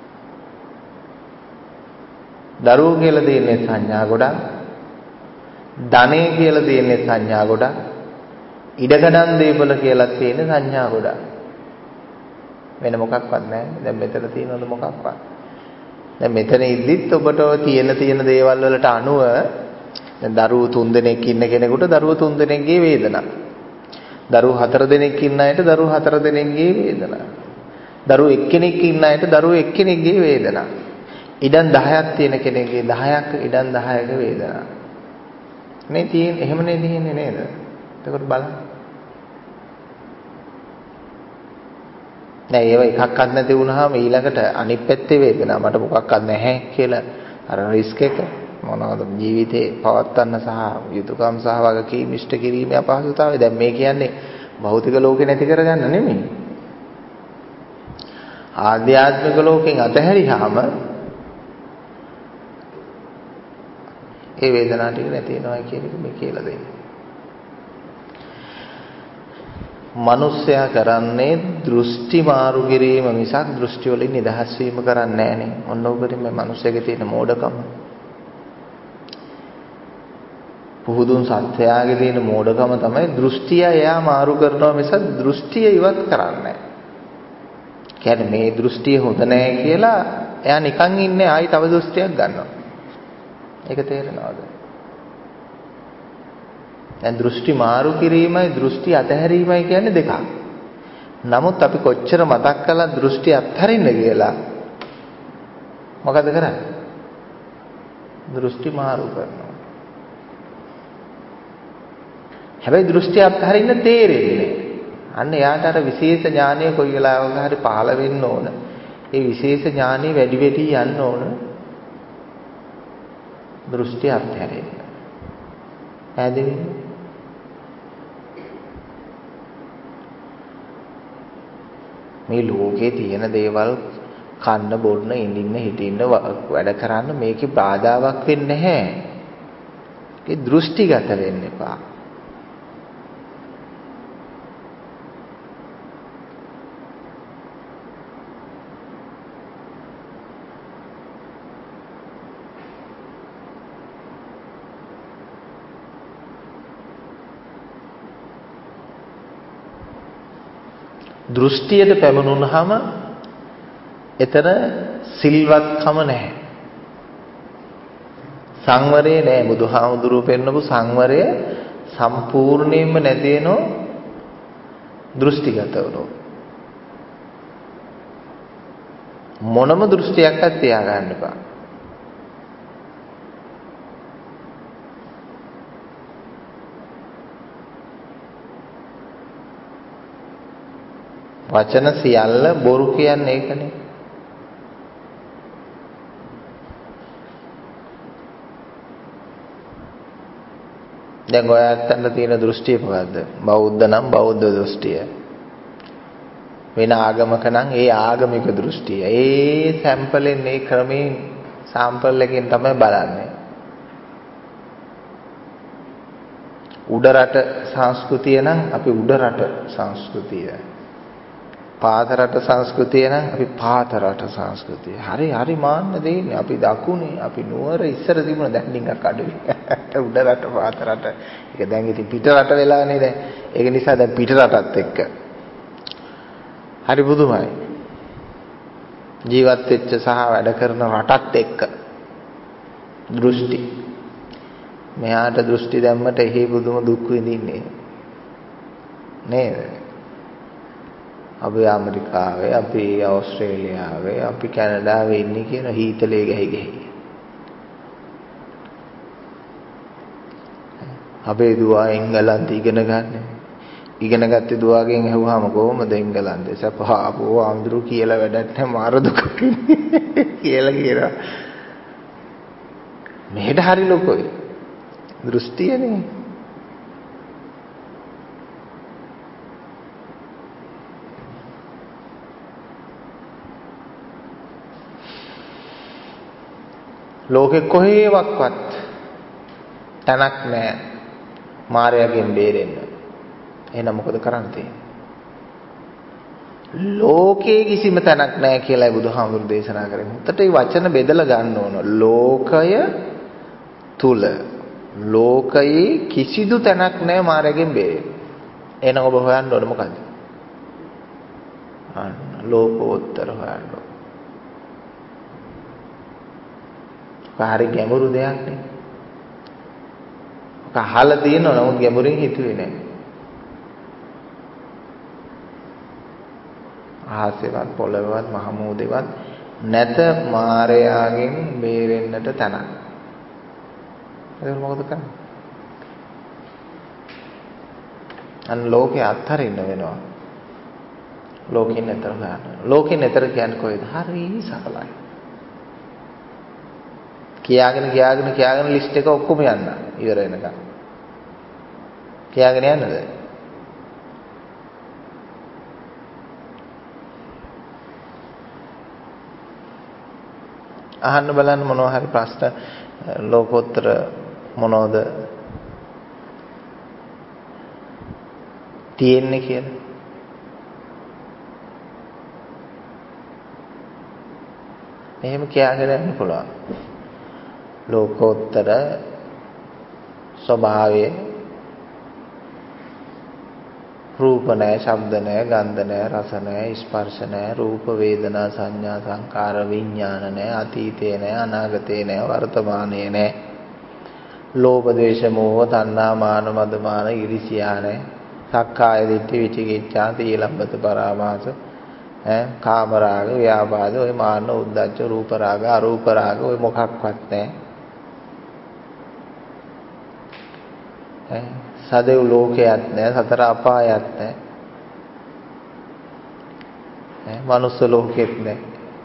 දරුවෝ කියලා දින්නේ සංඥා ගොඩක්. ධනෙ කියලා දින්නේ සංඥා ගොඩක්. ඉඩකඩම් දේපල කියලා තියෙන සංඥා ගොඩක්. වෙන මොකක්වත් නැහැ. දැන් මෙතන තියෙනවද මොකක්වත්? දැන් මෙතන ඉද්දිත් ඔබට තියෙන දේවල් වලට අනුව දැන් දරුවෝ 3 දෙනෙක් ඉන්න කෙනෙකුට දරුවෝ 3 දෙනෙක්ගේ වේදනා. දරුවෝ 4 දෙනෙක් ඉන්න අයට දරුවෝ 4 දෙනෙක්ගේ වේදනා. දරුවෝ එක්කෙනෙක් ඉන්න අයට දරුවෝ එක්කෙනෙක්ගේ වේදනා. ඉඩම් 10ක් තියෙන කෙනෙක්ගේ 10ක් ඉඩම් 10ක වේදනා. මේ තියෙන එහෙමනේ තියෙන්නේ නේද? එතකොට බලන්න. නෑ ඒව එකක්වත් නැති වුණාම ඊළඟට අනිත් පැත්තේ වේදනාව මට මොකක්වත් නැහැ කියලා අර රිස්ක් එක මොනවද ජීවිතේ පවත්වන්න සහ යුතුයකම් සහ වගකීම් ඉෂ්ට කිරීමේ අපහසුතාවය. දැන් මේ කියන්නේ භෞතික ලෝකේ නැති කරගන්න නෙමෙයි. ආධ්‍යාත්මික ලෝකෙන් අතහැරියාම ඒ වේදනාව ටික නැති වෙනවා කියන එක මේ කියලා දෙන්නේ. මිනිස්සයා කරන්නේ දෘෂ්ටි මාරු කිරීම මිසක් දෘෂ්ටි වලින් නිදහස් වීම කරන්නේ නැහනේ. ඔන්න ඔබට මේ මිනිස්සයාගේ තියෙන මෝඩකම. පුහුදුන් සත්‍යයාගේ තියෙන මෝඩකම තමයි දෘෂ්ටිය එයා මාරු කරනවා මිසක් දෘෂ්ටිය ඉවත් කරන්නේ නැහැ. කියන්නේ මේ දෘෂ්ටිය හොඳ නැහැ කියලා එයා නිකන් ඉන්නේ ආයි තව දෘෂ්ටියක් ගන්නවා. ඒක තේරෙනවද? දැන් දෘෂ්ටි මාරු කිරීමයි දෘෂ්ටි අතහැරීමයි කියන්නේ දෙකක්. නමුත් අපි කොච්චර මතක් කළා දෘෂ්ටි අත්හරින්න කියලා මොකද කරන්නේ? දෘෂ්ටි මාරු කරනවා. හැබැයි දෘෂ්ටි අත්හරින්න තේරෙන්නේ. අන්න එයාට අර විශේෂ ඥානය කොයි වෙලාවක හරි පහළ වෙන්න ඕන. ඒ විශේෂ ඥානෙ වැඩි වැඩි යන්න ඕන. දෘෂ්ටි අත්හැරෙන්න. පැහැදිලිද? මේ ලෝකේ තියෙන දේවල් කන්න බොන්න ඉඳින්න හිටින්න වැඩ කරන්න මේකේ බාධාවක් වෙන්නේ නැහැ. ඒ දෘෂ්ටිගත වෙන්න එපා. දෘෂ්ටියට පැමුණුනහම එතන සිල්වත්කම නැහැ. සංවරය නැහැ. බුදුහාමුදුරුවෝ පෙන්නපු සංවරය සම්පූර්ණයෙන්ම නැති වෙනෝ දෘෂ්ටිගත වුණොත්. මොනම දෘෂ්ටියක්වත් තියාගන්න එපා. වචන සියල්ල බොරු කියන්නේ ඒකනේ. දැන් ඔයාලට තියෙන දෘෂ්ටිය මොකද්ද? බෞද්ධ නම් බෞද්ධ දෘෂ්ටිය. වෙන ආගමක නම් ඒ ආගමික දෘෂ්ටිය. ඒ සැම්පලෙන් මේ ක්‍රමයෙන් සාම්පල් එකෙන් තමයි බලන්නේ. උඩ රට සංස්කෘතිය නම් අපි උඩ රට සංස්කෘතිය. පාතරට සංස්කෘතිය නම් අපි පාතරට සංස්කෘතිය. හරි මාන්න දෙන්නේ. අපි දකුණේ අපි නුවර ඉස්සර තිබුණ දැන් ටිකක් අඩුයි. උඩ රට පාතරට. ඒක දැන් ඉතින් පිට රට වෙලානේ දැන්. ඒක නිසා දැන් පිට රටත් එක්ක. හරි බුදුමයි. ජීවත් වෙච්ච සහ වැඩ කරන රටත් එක්ක දෘෂ්ටි. මෙහාට දෘෂ්ටි දැම්මට එහි බුදුම දුක් විඳින්නේ. නේද? අපි ඇමරිකාවේ, අපි ඕස්ට්‍රේලියාවේ, අපි කැනඩාවේ ඉන්නේ කියන හීතලේ ගහයි. අපේ දුවා එංගලන්ත ඉගෙන ගන්න. ඉගෙන ගත්තේ දුවාගෙන් ඇහුවාම කොහොමද එංගලන්තේ? සපහාපෝ ආම්දුරු කියලා වැඩක් නැහැ මාර දුක කියලා කියනවා. මෙහෙට හරි ලොකෝයි. දෘෂ්ටියනේ. ලෝකෙ කොහේවත් තැනක් නැහැ මායාවෙන් බේරෙන්න. එහෙනම් මොකද කරන්න තියෙන්නේ? ලෝකේ කිසිම තැනක් නැහැ කියලා බුදුහාමුදුරු දේශනා කරේ. මුත්තට මේ වචන බෙදලා ගන්න ඕන. ලෝකය තුල ලෝකයේ කිසිදු තැනක් නැහැ මායාවෙන් බේරෙන්න. එහෙනම් ඔබ හොයන්න ඕන මොකද්ද? ලෝකෝත්තර හොයන්න ඕන. හරි ගැඹුරු දෙයක් නේ. ඔක අහලා තියෙනව නමුත් ගැඹුරින් හිතුවේ නැහැ. ආසෙවත් පොළවවත් මහමෝදෙවත් නැත මායාවෙන් බේරෙන්නට තැනක්. ඒක මොකද කරන්නේ? අන්න ලෝකේ අත්හරින්න වෙනවා. ලෝකෙන් නැතර ගන්න. ලෝකෙන් නැතර කියන්නේ කොහෙද? හරි සරලයි. කියාගෙන ලිස්ට් එක ඔක්කොම යන්න ඉවර වෙනකම්. කියාගෙන යන්නද? අහන්න බලන්න මොනවා හරි ප්‍රශ්න ලෝකෝත්තර මොනවද තියෙන්නේ කියලා. එහෙම කියාගෙන යන්න පුළුවන්. ලෝකෝත්තර ස්වභාවයේ රූප නැහැ, ශබ්ද නැහැ, ගන්ධ නැහැ, රස නැහැ, ස්පර්ශ නැහැ, රූප වේදනා සංඥා සංකාර විඥාන නැහැ, අතීතේ නැහැ, අනාගතේ නැහැ, වර්තමානයේ නැහැ. ලෝභ ද්වේෂ මෝහ තණ්හා මාන මදමාන ඊර්ෂ්‍යා නැහැ. සක්කාය දිට්ඨි විචිකිච්ඡා තීලබ්බත පරාමාස කාම රාග ව්‍යාපාද ඔය මාන උද්ධච්ච රූප රාග අරූප රාග ඔය මොකක්වත් නැහැ. සදෙව් ලෝකයක් නැහැ, සතර අපායක් නැහැ. මනුස්ස ලෝකෙත් නැහැ.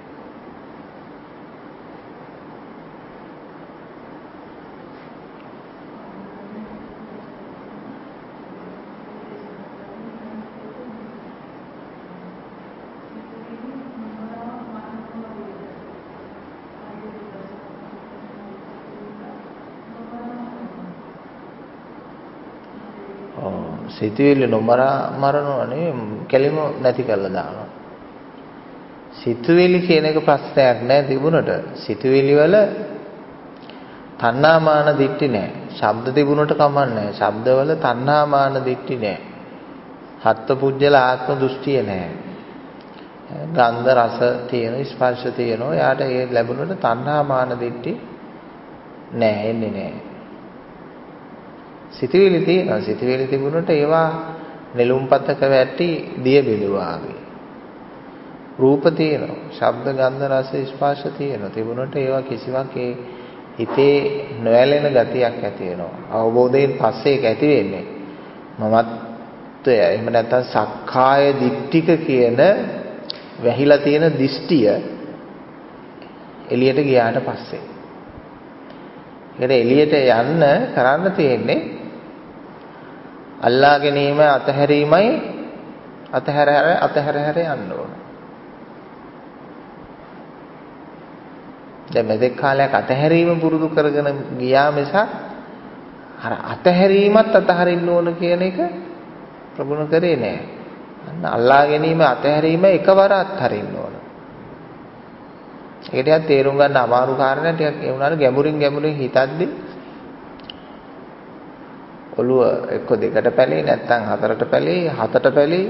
සිතුවිලි මරනවා නෙවෙයි කෙලිම නැති කරලා දානවා. සිතුවිලි කියන එක ප්‍රශ්නයක් නෑ තිබුණට සිතුවිලි වල තණ්හා මාන දිට්ඨි නෑ. ශබ්ද තිබුණට කමන්නේ නෑ. ශබ්ද වල තණ්හා මාන දිට්ඨි නෑ. හත්ත පුජ්‍යල ආත්ම දෘෂ්ටිය නෑ. ගන්ධ රස තියෙන ස්පර්ශ තියෙනවා. යාට ඒ ලැබුණට තණ්හා මාන දිට්ඨි නෑ එන්නේ නෑ. සිතුවිලි තියෙනවා. සිතුවිලි තිබුණට ඒවා නෙළුම්පතක වැටි දිය බිඳුවාගේ. රූප තියෙනවා. ශබ්ද ගන්ධ රස ස්පර්ශ තියෙනවා. තිබුණට ඒවා කිසිවක් ඒ හිතේ නොඇලෙන ගතියක් ඇති වෙනවා. අවබෝධයෙන් පස්සේ ඒක ඇති වෙන්නේ. මමත්වය එහෙම නැත්නම් සක්කාය දිට්ඨික කියන වැහිලා තියෙන දිෂ්ටිය එළියට ගියාට පස්සේ. ඒකට එළියට යන්න කරන්න තියෙන්නේ අල්ලා ගැනීම අතහැරීමයි අතහැර යන්න ඕන. දැන් මෙතෙක් කාලයක් අතහැරීම පුරුදු කරගෙන ගියා මිසක් අර අතහැරීමත් අතහරින්න ඕන කියන එක ප්‍රගුණ කරේ නෑ. අන්න අල්ලා ගැනීම අතහැරීම එකවර අත්හරින්න ඕන. ඒක ටිකක් තේරුම් ගන්න අමාරු කාරණා ටිකක් ඒ වුණාට ගැඹුරින් හිතද්දි ඔළුව එක්ක දෙකට පැලේ නැත්නම් හතරට පැලේ හතට පැලේ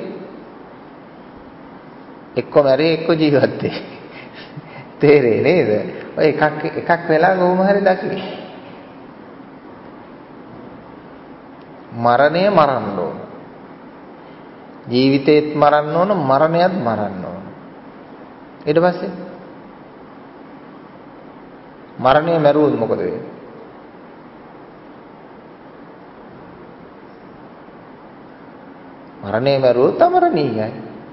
එක්ක මැරේ එක්ක ජීවත් වෙයි. තේරෙන්නේ නේද? ඔය එකක් වෙලා කොහොම හරි දකි. මරණය මරන්න ඕන. ජීවිතේත් මරන්න ඕන මරණයත් මරන්න ඕන. ඊට පස්සේ මරණය මැරුවොත් මොකද වෙන්නේ? මරණය මැරුවොත් අමරණීයයි.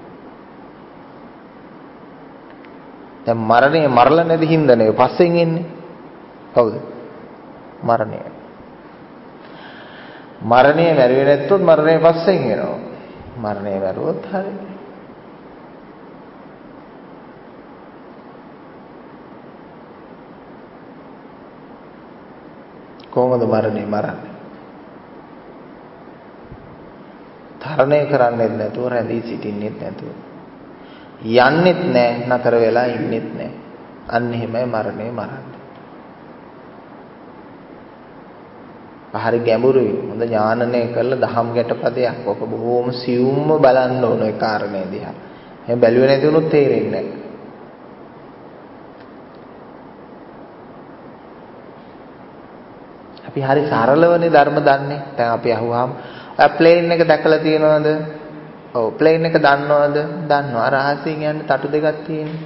දැන් මරණය මරලා නැති හින්දානේ පස්සෙන් එන්නේ. කවුද? මරණය. මරණය මැරුවේ නැත්තොත් මරණය පස්සෙන් එනවා. මරණය මැරුවොත් හරි. කොහොමද මරණය මරන්නේ? තරණය කරන්නේත් නැතුව රැඳී සිටින්නෙත් නැතුව. යන්නෙත් නැහැ නතර වෙලා ඉන්නෙත් නැහැ. අන්න එහෙමයි මරණය මරන්නේ. හරි ගැඹුරුයි. හොඳ ඥානනය කරලා දහම් ගැටපදයක්. ඔක බොහොම සියුම්ව බලන්න ඕන ඒ කාරණේ දිහා. එහෙනම් බැලුවේ නැති වුණොත් තේරෙන්නේ නැහැ. අපි හරි සරලවනේ ධර්ම දන්නේ. දැන් අපි අහුවාම ප්ලේන් එක දැකලා තියෙනවද? ඔව් ප්ලේන් එක දන්නවද? දන්නවා. අර අහසින් යන්නේ තටු දෙකක් තියෙන්නේ.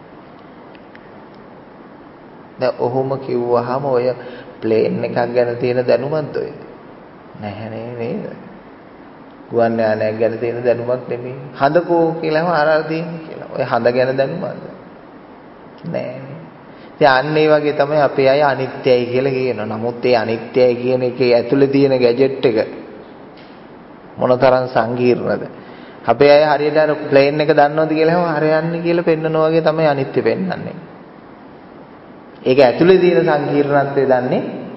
දැන් ඔහොම කිව්වහම ඔය ප්ලේන් එකක් ගැන තියෙන දැනුමක්ද ඔය? නැහැ නේද? ගුවන් යානයක් ගැන තියෙන දැනුමක් නෙමෙයි. හඳකෝ කියලාම අර තියෙන්නේ කියලා. ඔය හඳ ගැන දැනුමක්ද? නැහැ. ඉතින් අන්න ඒ වගේ තමයි අපේ අය අනිත්‍යයි කියලා කියනවා. නමුත් ඒ අනිත්‍යයි කියන එකේ ඇතුලේ තියෙන ගැජට් එක මොනතරම් සංකීර්ණද? අපේ අය හරියට අර ප්ලේන් එක දන්නවද කියලාම අර යන්නේ කියලා පෙන්නනවා වගේ තමයි අනිත්‍ය පෙන්වන්නේ. ඒක ඇතුලේ තියෙන සංකීර්ණත්වය දන්නේ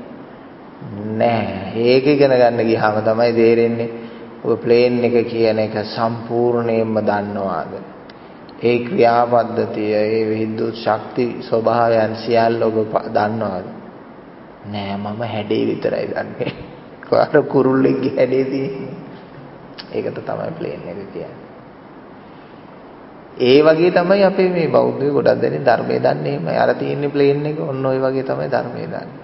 නැහැ. ඒක ඉගෙන ගන්න ගියාම තමයි තේරෙන්නේ ඔය ප්ලේන් එක කියන එක සම්පූර්ණයෙන්ම දන්නවාද? ඒ ක්‍රියාපද්ධතිය, ඒ විද්‍යුත් ශක්ති ස්වභාවයන් සියල්ල ඔබ දන්නවද? නෑ මම හැඩේ විතරයි දන්නේ. කොහර කුරුල්ලෙක්ගේ හැඩේ තියෙන්නේ. ඒකට තමයි ප්ලේන් එක කියන්නේ. ඒ වගේ තමයි අපේ මේ බෞද්ධයෝ ගොඩක් දෙනෙක් ධර්මයේ දන්නේ එහෙමයි. අර තියෙන්නේ ප්ලේන් එක ඔන්න ඔය වගේ තමයි ධර්මයේ දන්නේ.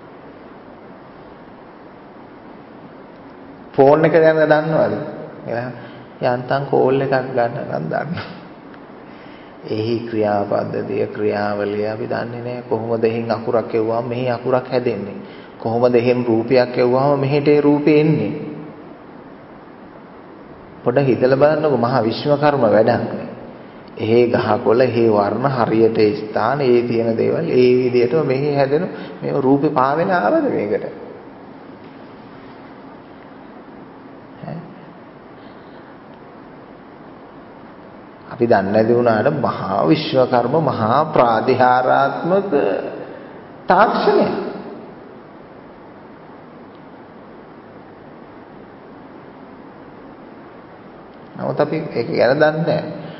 ෆෝන් එක ගැන දන්නවද? යන්තම් කෝල් එකක් ගන්න නම් දන්නවා. එහි ක්‍රියාපද්ධතිය ක්‍රියාවලිය අපි දන්නේ නැහැ. කොහොමද එහෙන් අකුරක් එවුවාම මෙහි අකුරක් හැදෙන්නේ? කොහොමද එහෙන් රූපයක් එවුවාම මෙහෙට ඒ රූපේ එන්නේ? පොඩ හිතලා බලන්නකො මහා විශ්වකර්ම වැඩක් නේ. එහෙ ගහකොළ එහෙ වර්ණ හරියට ස්ථාන ඒ තියෙන දේවල් ඒ විදිහටම මෙහි හැදෙන මේ රූපේ පාවෙලා ආවද මේකට? අපි දන්නේ නැති වුණාට මහා විශ්වකර්ම මහා ප්‍රාතිහාරාත්මක තාක්ෂණය. නමුත් අපි ඒක ගැන දන්නේ නැහැ.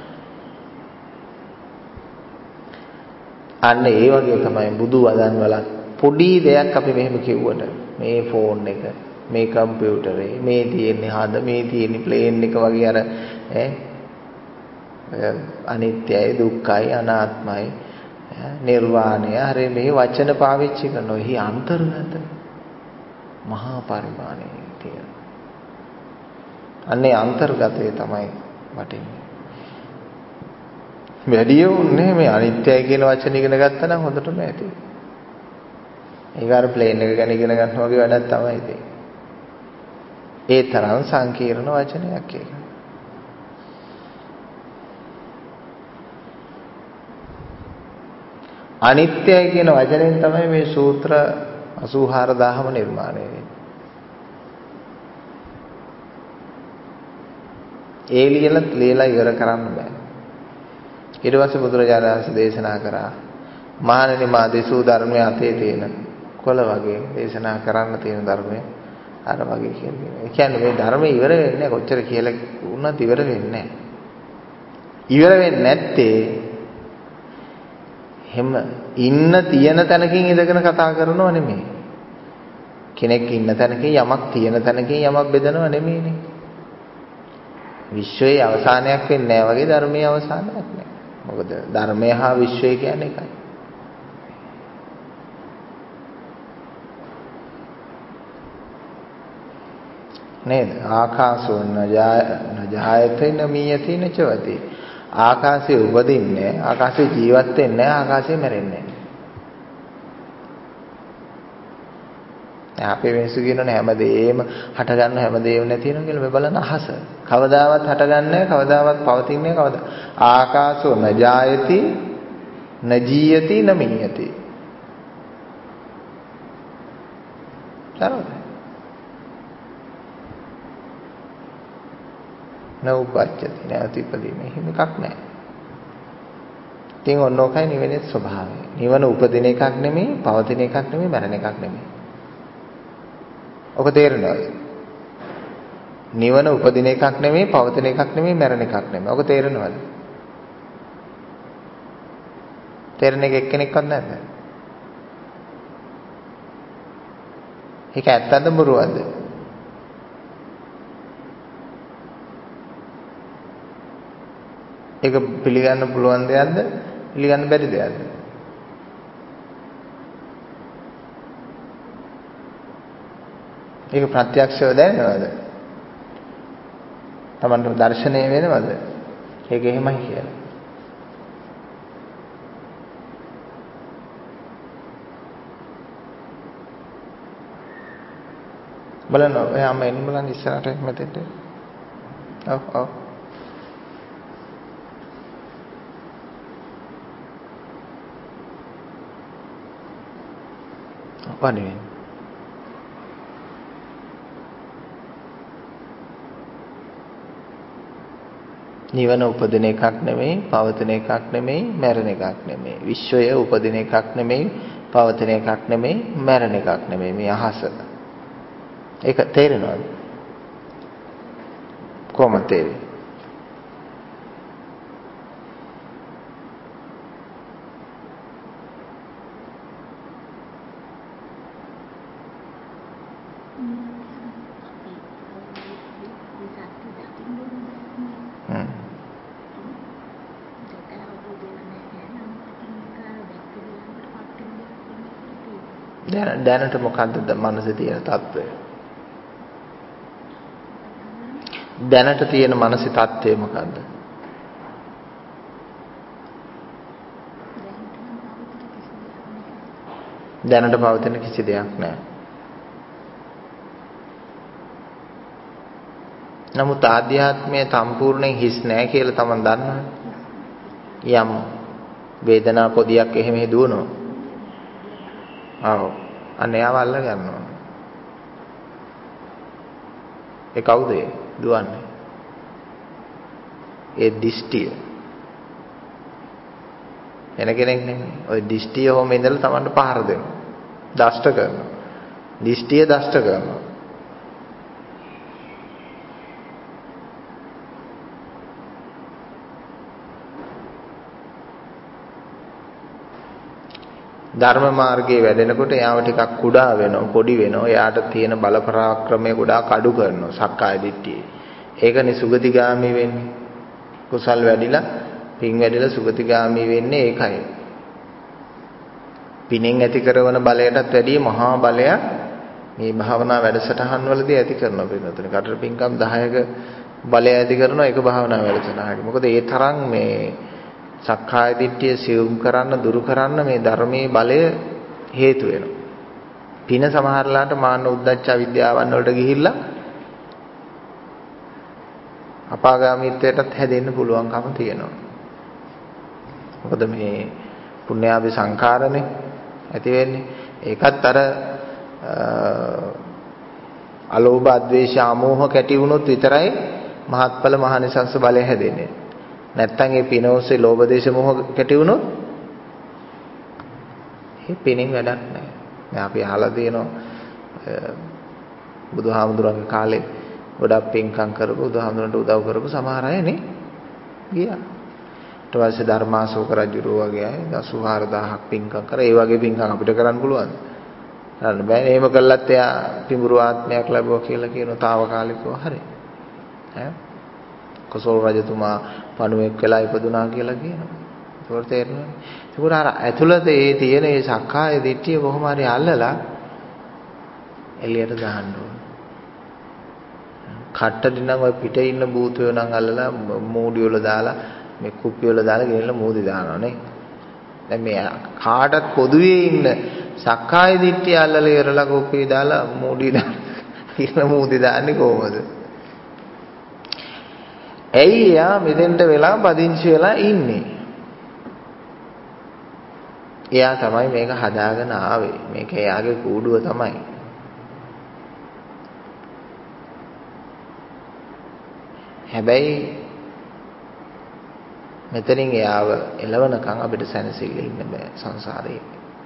අන්න ඒ වගේ තමයි බුදු වදන් වල පොඩි දෙයක් අපි මෙහෙම කිව්වට මේ ෆෝන් එක මේ කම්පියුටරේ මේ තියෙන්නේ හද මේ තියෙන්නේ ප්ලේන් එක වගේ අර අනිත්‍යයි දුක්ඛයි අනාත්මයි නිර්වාණය හරි මේ වචන පාවිච්චි කරනවා. එහි අන්තර්ගත මහා පරිමාණය තියෙන. අන්නේ අන්තර්ගතය තමයි වටින්නේ. වැඩි උන්නේ මේ අනිත්‍යයි කියන වචන ඉගෙන ගත්තා නම් හොඳටම ඇති. ඒක අර ප්ලේන් එක ගැන ඉගෙන ගන්නවා වගේ වැඩක් තමයි ඉතින්. ඒ තරම් සංකීර්ණ වචනයක් ඒක. අනිත්‍යයි කියන වචනයෙන් තමයි මේ සූත්‍ර 84000ම නිර්මාණය වෙන්නේ. ඒ ලියලා ඉවර කරන්න බෑ. ඊට පස්සේ බුදුරජාණන් වහන්සේ දේශනා කරා මහණෙනි මා දෙසූ ධර්මයේ අතේ තියෙන කොළ වගේ දේශනා කරන්න තියෙන ධර්මය අර වගේ කියලා. ඒ කියන්නේ මේ ධර්මයේ ඉවර වෙන්නේ නැහැ. කොච්චර කියලා වුණත් ඉවර වෙන්නේ නැහැ. ඉවර වෙන්නේ නැත්තේ හැම ඉන්න තියෙන තැනකින් ඉඳගෙන කතා කරනව නෙමෙයි. කෙනෙක් ඉන්න තැනකින් යමක් තියෙන තැනකින් යමක් බෙදනව නෙමෙයිනේ. විශ්වයේ අවසානයක් වෙන්නේ නැහැ වගේ ධර්මයේ අවසානයක් නැහැ. මොකද ධර්මය හා විශ්වය කියන්නේ එකයි. නේද? ආකාසෝ නජායතේ නමීයති නචවති. ආකාශයේ උපදින්නේ, ආකාශයේ ජීවත් වෙන්නේ නැහැ, ආකාශයේ මැරෙන්නේ නැහැ. අපේ මිනිස්සු කියනනේ හැමදේම හට ගන්න හැමදේම නැති වෙනවා කියලා. මේ බලන අහස. කවදාවත් හටගන්නේ නැහැ, කවදාවත් පවතින්නේ නැහැ, කවදා. ආකාසෝ නජායති නජීයති නමීයති. සරලයි. නෝපච්චති නැති ඉපදීමේ හිම එකක් නැහැ. ඉතින් ඔන්නෝකයි නිවනේ ස්වභාවය. නිවන උපදින එකක් නෙමෙයි, පවතින එකක් නෙමෙයි, මැරෙන එකක් නෙමෙයි. ඔක තේරෙනවද? නිවන උපදින එකක් නෙමෙයි, පවතින එකක් නෙමෙයි, මැරෙන එකක් නෙමෙයි. ඔක තේරෙනවද? තේරෙන එක එක්කෙනෙක්වත් නැද්ද? ඒක ඇත්තද බොරුවක්ද? ඒක පිළිගන්න පුළුවන් දෙයක්ද? පිළිගන්න බැරි දෙයක්ද? ඒක ප්‍රත්‍යක්ෂව දැනෙනවද? Tamanට දර්ශනය වෙනවද? ඒක එහෙමයි කියලා. බලන්න ඔයාම එන්න බලන්න ඉස්සරහට මෙතෙන්ට. ඔව්. වනේ නිවන උපදින එකක් නෙමෙයි, පවතින එකක් නෙමෙයි, මැරෙන එකක් නෙමෙයි. විශ්වය උපදින එකක් නෙමෙයි, පවතින එකක් නෙමෙයි, මැරෙන එකක් නෙමෙයි. මේ අහස. ඒක තේරෙනවද? කොහොමද තේරෙන්නේ? දැනට මොකද්ද මනසේ තියෙන තත්ත්වය? දැනට තියෙන මනසේ තත්ත්වය මොකද්ද? දැනට පවතින කිසි දෙයක් නැහැ. නමුත් ආධ්‍යාත්මය සම්පූර්ණයෙන් හිස් නැහැ කියලා තමන් දන්නවනේ. යම් වේදනා පොදියක් එහෙම දුවනවා. ආව්. අන්න එයාව අල්ල ගන්නවා. ඒ කවුද දුවන්නේ? ඒ දිෂ්ටිය. එන කෙනෙක් නෙමෙයි. ওই දිෂ්ටිය හොම ඉඳලා Tamanට පහර දෙනවා. දෂ්ට කරනවා. දිෂ්ටිය දෂ්ට කරනවා. ධර්ම මාර්ගයේ වැඩෙනකොට යාව ටිකක් කුඩා වෙනවා, පොඩි වෙනවා. එයාට තියෙන බල පරාක්‍රමය ගොඩාක් අඩු කරනවා සක්කාය දිට්ඨියේ. ඒකනේ සුගතිගාමි වෙන්නේ. කුසල් වැඩිලා, පින් වැඩිලා සුගතිගාමි වෙන්නේ ඒකයි. පිනෙන් ඇති කරන බලයටත් වැඩිය මහා බලයක් මේ භාවනා වැඩසටහන් වලදී ඇති කරනවා පින්නතුනේ. කටර පින්කම් 10ක බලය ඇති කරනවා ඒක භාවනා වැඩසටහනක. මොකද ඒ තරම් මේ සක්කාය දිට්ඨිය සියුම් කරන්න දුරු කරන්න මේ ධර්මයේ බලය හේතු වෙනවා. පින සමහරලාට මාන්න උද්දච්ච අවිද්‍යාවන් වලට ගිහිල්ලා අපාගාමීත්වයටත් හැදෙන්න පුළුවන්කම තියෙනවා. මොකද මේ පුණ්‍යාභි සංඛාරනේ ඇති වෙන්නේ. ඒකත් අර අලෝභ අද්වේෂ අමෝහ කැටි වුණොත් විතරයි මහත්ඵල මහානිසංස බලය හැදෙන්නේ. නැත්තම් ඒ පින ඔස්සේ ලෝභ දේශ මොහ කැටි වුණොත් ඒ පිනින් වැඩක් නැහැ. දැන් අපි අහලා තියෙනවා බුදුහාමුදුරන්ගේ කාලේ ගොඩක් පින්කම් කරපු බුදුහාමුදුරන්ට උදව් කරපු සමහර අය නේ ගියා. ඊට පස්සේ ධර්මාශෝක රජුරෝ වගේ අය 84000ක් පින්කම් කරා. ඒ වගේ පින්කම් අපිට කරන්න පුළුවන්ද? කරන්න බෑ. එහෙම කළත් එයා පිඹුරු ආත්මයක් ලැබුවා කියලා කියනවා తాවකාලිකව හරි. ඈ කොසල් රජතුමා පණුවෙක් වෙලා ඉපදුනා කියලා කියනවා. ඒකට තේරෙනවද? ඒකට අර ඇතුළත ඒ තියෙන ඒ සක්කාය දිට්ඨිය කොහොම හරි අල්ලලා එළියට දාන්න ඕන. කට්ටඩි නම් ඔය පිටේ ඉන්න භූතයෝ නම් අල්ලලා මූඩි වල දාලා මේ කුප්පි වල දාලා ගෙනල්ලා මූදි දානවා නේ. දැන් මේ කාටත් පොදුවේ ඉන්න සක්කාය දිට්ඨිය අල්ලලා ඉවරලා කුප්පි දාලා මූඩි දාලා මූදි දාන්නේ කොහොමද? ඇයි යා මෙතෙන්ට වෙලා පදිංචි වෙලා ඉන්නේ? එයා තමයි මේක හදාගෙන ආවේ. මේක එයාගේ කූඩුව තමයි. හැබැයි මෙතනින් එයාව එළවනකම් අපිට සැනසෙල්ල ඉන්න බෑ සංසාරේ.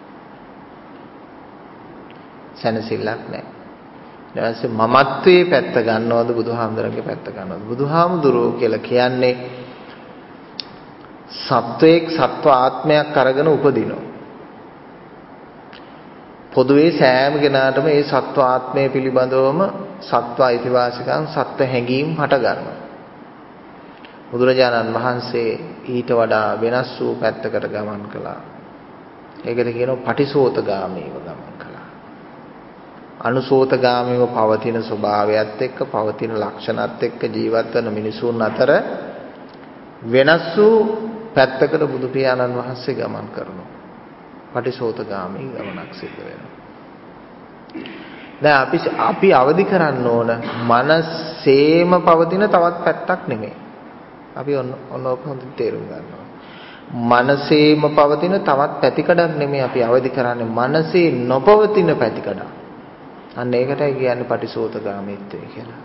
සැනසෙල්ලක් නැහැ. ඊට පස්සේ මමත්වයේ පැත්ත ගන්නවද බුදුහාමුදුරන්ගේ පැත්ත ගන්නවද? බුදුහාමුදුරෝ කියලා කියන්නේ සත්වයක් සත්ව ආත්මයක් අරගෙන උපදිනවා. පොදුවේ සෑම කෙනාටම මේ සත්ව ආත්මය පිළිබඳවම සත්ව අයිතිවාසිකම් සත්ව හැඟීම් හට ගන්නවා. බුදුරජාණන් වහන්සේ ඊට වඩා වෙනස් වූ පැත්තකට ගමන් කළා. ඒකට කියනවා පටිසෝතගාමීව ගමන් කළා. අනුසෝතගාමීව පවතින ස්වභාවයත් එක්ක පවතින ලක්ෂණත් එක්ක ජීවත් වෙන මිනිසුන් අතර වෙනස් වූ පැත්තකට බුදු පියාණන් වහන්සේ ගමන් කරනවා. පටිසෝතගාමී ගමනක් සිදු වෙනවා. දැන් අපි අවදි කරන්න ඕන මනසේම පවතින තවත් පැත්තක් නෙමෙයි. අපි ඔන්න ඔක හොඳට තේරුම් ගන්න ඕන. මනසේම පවතින තවත් පැතිකඩක් නෙමෙයි අපි අවදි කරන්නේ මනසේ නොපවතින පැතිකඩක්. අන්න ඒකටයි කියන්නේ පටිසෝතගාමීත්වය කියලා.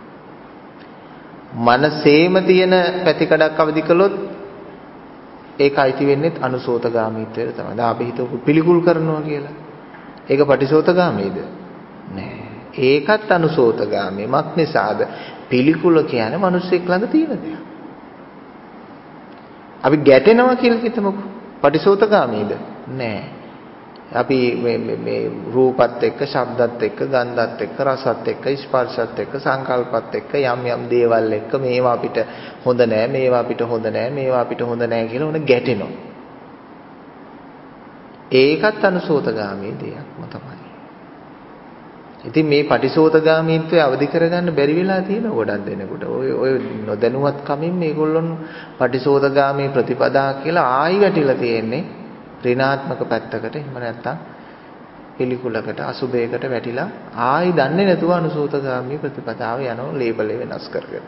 මනසේම තියෙන පැතිකඩක් අවදි කළොත් ඒක අයිති වෙන්නේ අනුසෝතගාමීත්වයට තමයි. දැන් අපි හිතුව පිළිකුල් කරනවා කියලා. ඒක පටිසෝතගාමීද? නෑ. ඒකත් අනුසෝතගාමී. මක් නිසාද? පිළිකුල කියන්නේ මිනිස්සෙක් ළඟ තියෙන දෙයක්. අපි ගැටෙනවා කියලා හිතමුකෝ. පටිසෝතගාමීද? නෑ. අපි මේ රූපත් එක්ක, ශබ්දත් එක්ක, ගන්ධත් එක්ක, රසත් එක්ක, ස්පර්ශත් එක්ක, සංකල්පත් එක්ක යම් දේවල් එක්ක මේවා අපිට හොඳ නෑ, මේවා අපිට හොඳ නෑ, මේවා අපිට හොඳ නෑ කියලා උන ගැටෙනවා. ඒකත් අනුසෝතගාමී දෙයක්ම තමයි. ඉතින් මේ පටිසෝතගාමීත්වය අවදි කරගන්න බැරි වෙලා තියෙන ගොඩක් දෙනෙකුට. ඔය නොදැනුවත් කමින් මේගොල්ලොන් පටිසෝතගාමී ප්‍රතිපදා කියලා ආයි වැටිලා තියෙන්නේ ඍණාත්මක පැත්තකට. එහෙම නැත්නම් පිළිකුලකට අසුබයකට වැටිලා ආයි දන්නේ නැතුව අනුසෝතගාමී ප්‍රතිපදාව යනවා ලේබල් එක වෙනස් කරගෙන.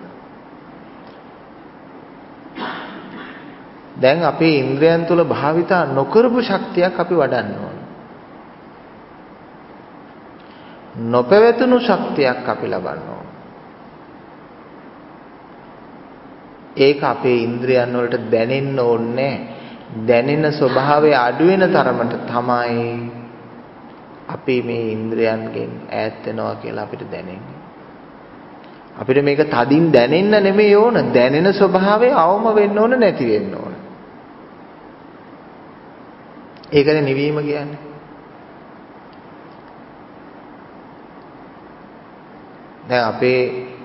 දැන් අපේ ඉන්ද්‍රයන් තුල භාවිතා නොකරපු ශක්තියක් අපි වඩන්න ඕන. නොපැවතුණු ශක්තියක් අපි ලබන්න ඕන. ඒක අපේ ඉන්ද්‍රයන් වලට දැනෙන්න ඕනේ. දැනෙන ස්වභාවය අඩු වෙන තරමට තමයි අපි මේ ඉන්ද්‍රයන්ගෙන් ඈත් වෙනවා කියලා අපිට දැනෙන්නේ. අපිට මේක තදින් දැනෙන්න නෙමෙයි ඕන. දැනෙන ස්වභාවය අවම වෙන්න ඕන නැති වෙන්න ඕන. ඒකනේ නිවීම කියන්නේ. දැන් අපේ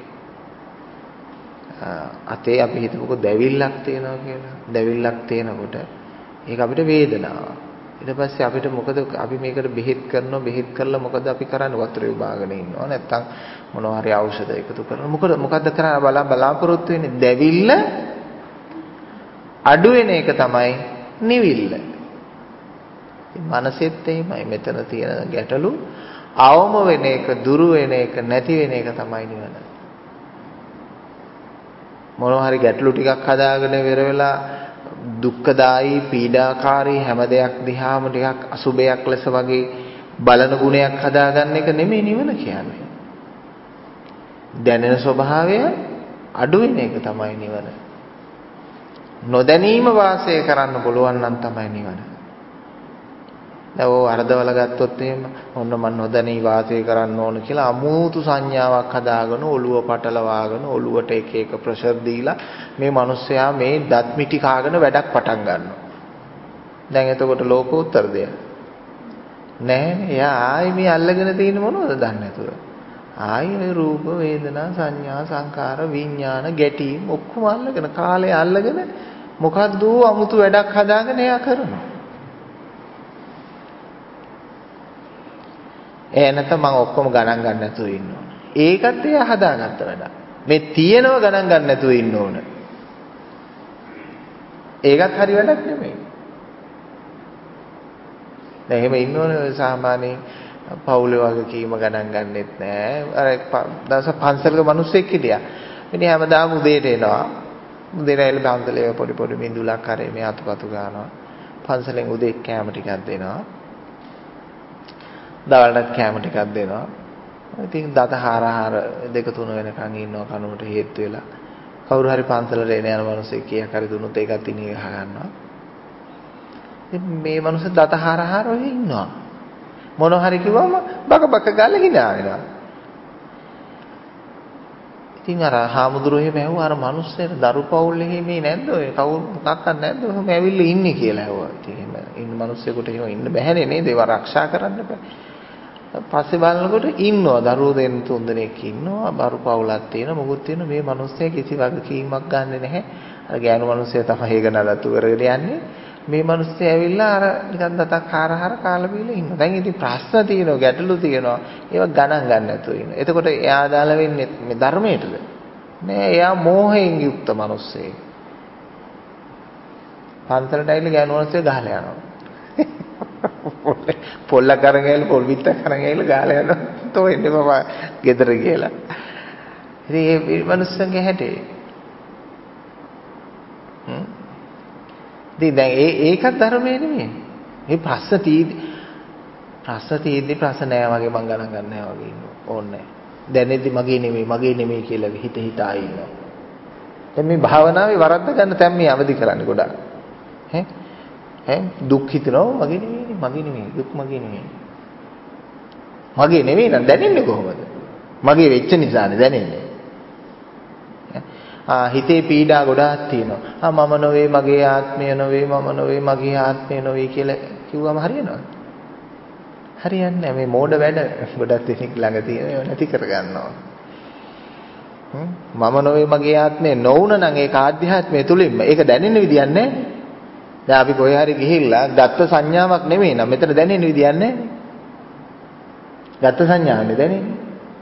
අතේ අපි හිතමුකෝ දැවිල්ලක් තියෙනවා කියලා. දැවිල්ලක් තියෙනකොට ඒක අපිට වේදනාවක්. ඊට පස්සේ අපිට මොකද අපි මේකට බෙහෙත් කරනවා බෙහෙත් කරලා මොකද අපි කරන්නේ වතුරේ බාගෙන ඉන්නවා නැත්තම් මොනවා හරි ඖෂධ එකතු කරනවා. මොකද කරන්නේ බලාපොරොත්තු වෙන්නේ දැවිල්ල අඩු වෙන එක තමයි නිවිල්ල. මනසෙත් එහෙමයි මෙතන තියෙන ගැටලු අවම වෙන එක දුරු වෙන එක නැති වෙන එක තමයි නිවන. මොනවා හරි ගැටලු ටිකක් හදාගෙන ඉවර වෙලා දුක්ඛදායි පීඩාකාරී හැම දෙයක් දිහාම ටිකක් අසුබයක් ලෙස වගේ බලන ගුණයක් හදාගන්න එක නෙමෙයි නිවන කියන්නේ. දැනෙන ස්වභාවය අඩු වෙන එක තමයි නිවන. නොදැනීම වාසය කරන්න පුළුවන් නම් තමයි නිවන. දැන් ඕ අර්ධවල ගත්තොත් එහෙම ඔන්න මම නොදැනී වාසය කරන්න ඕන කියලා අමුතු සංඥාවක් හදාගෙන ඔළුව පටලවාගෙන ඔළුවට එක එක ප්‍රෙෂර් දීලා මේ මිනිස්සයා මේ දත් මිටි කාගෙන වැඩක් පටන් ගන්නවා. දැන් එතකොට ලෝකෝත්තර දෙයක් නෑනේ. එයා ආයි මේ අල්ලගෙන තියෙන මොනවද දන්නේ නැතුව. ආයි මේ රූප වේදනා සංඥා සංකාර විඥාන ගැටීම් ඔක්කොම අල්ලගෙන කාලය අල්ලගෙන මොකද්ද අමුතු වැඩක් හදාගෙන එයා කරනවා. නැත්නම් මම ඔක්කොම ගණන් ගන්න නැතුව ඉන්න ඕන. ඒකත් එයා හදාගත්ත වැඩක්. මේ තියෙනව ගණන් ගන්න නැතුව ඉන්න ඕන. ඒකත් හරි වැඩක් නෙමෙයි. දැන් එහෙම ඉන්නෝනේ සාමාන්‍යයෙන් පවුලේ වගකීම ගණන් ගන්නෙත් නෑ. අර දවස් පන්සලක මිනිස්සෙක් හිටියා. මිනිහා හැමදාම උදේට එනවා. උදේට ඇවිල්ලා පන්සලේ පොඩි පොඩි මිඳුලක් කරේ මේ අතුපතු ගන්නවා. පන්සලෙන් උදේ කෑම ටිකක් දෙනවා. දවල්ට කෑම ටිකක් දෙනවා. ඉතින් දත හාරහාර 2-3 වෙනකන් ඉන්නවා කනුවට හේතු වෙලා. කවුරු හරි පන්සලට එන යන මිනිස්සෙක් කීයක් හරි දුන්නොත් ඒකත් ඉනිය ගහ ගන්නවා. ඉතින් මේ මිනිස්සු දත හාරහාර ඔය ඉන්නවා. මොන හරි කිව්වම බක බක ගාලා hina වෙනවා. ඉතින් අර හාමුදුරුවෝ එහෙම ඇහුවා අර මිනිස්සෙට දරු පවුල් එහෙමේ නැද්ද ඔය කවුරු මොකක්වත් නැද්ද ඔහොම ඇවිල්ලා ඉන්නේ කියලා ඇහුවා. ඉතින් එහෙම ඉන්න මිනිස්සුෙකුට එහෙම ඉන්න බැහැනේ නේද? ඒව ආරක්ෂා කරන්න බෑ. පස්සේ බලනකොට ඉන්නවා දරුවෝ දෙන්න 3 දෙනෙක් ඉන්නවා. බරු පවුලක් තියෙන මොකුත් තියෙන මේ මිනිස්සයා කිසි වගකීමක් ගන්නෙ නැහැ. අර ගෑනු මිනිස්සයා තමයි ඒක නඩත්තු කරගෙන යන්නේ. මේ මිනිස්සු ඇවිල්ලා අර නිකන් දතක් හාරහාර කාලා බීලා ඉන්නවා. දැන් ඉතින් ප්‍රශ්න තියෙනවා, ගැටලු තියෙනවා. ඒවා ගණන් ගන්න නැතුව ඉන්නවා. එතකොට එයා දාලා වෙන්නේ මේ ධර්මයටද? නෑ, එයා මෝහයෙන් යුක්ත මිනිස්සෙක්. පන්සලට ඇවිල්ලා ගෑනු මිනිස්සු ගහලා යනවා. පොල්ල කරන් ඇවිල්ලා පොල් විත්ත කරන් ඇවිල්ලා ගහලා යනවා. තෝ එන්නේ මම ගෙදර ගිහලා. ඉතින් මේ මිනිස්සුන්ගේ හැටේ දැන් ඒකත් ධර්මයේ නෙමෙයි. මේ ප්‍රශ්න තියෙද්දි ප්‍රශ්න නෑ වගේ මං ගණන් ගන්න නෑ වගේ ඉන්නවා. ඕනේ නෑ. දැනෙද්දි මගේ නෙමෙයි කියලා හිතා ඉන්නවා. දැන් මේ භාවනාවේ වරද්ද ගන්න තැන් මේ අවදි කරන්නේ ගොඩාක්. දුක් හිතනවා මගේ නෙමෙයි දුක් මගේ නෙමෙයි. මගේ නෙමෙයි නම් දැනෙන්නේ කොහොමද? මගේ වෙච්ච නිසානේ දැනෙන්නේ. හිතේ පීඩා ගොඩාක් තියෙනවා. මම නොවේ මගේ ආත්මය නොවේ මම නොවේ මගේ ආත්මය නොවේ කියලා කිව්වම හරියනවද? හරියන්නේ නැහැ. මේ මෝඩ වැඩ ගොඩක් දෙනෙක් ළඟ තියෙන ඒවා නැති කර ගන්නවා. මම නොවේ මගේ ආත්මය නොවුන නම් ඒක ආධ්‍යාත්මය තුලින්ම ඒක දැනෙන්න විදියක් නැහැ. දැන් අපි කොහේ හරි ගිහිල්ලා ගත්ත සංඥාවක් නෙමෙයි නම් මෙතන දැනෙන්න විදියක් නැහැ. ගත්ත සංඥාවනේ දැනෙන්නේ.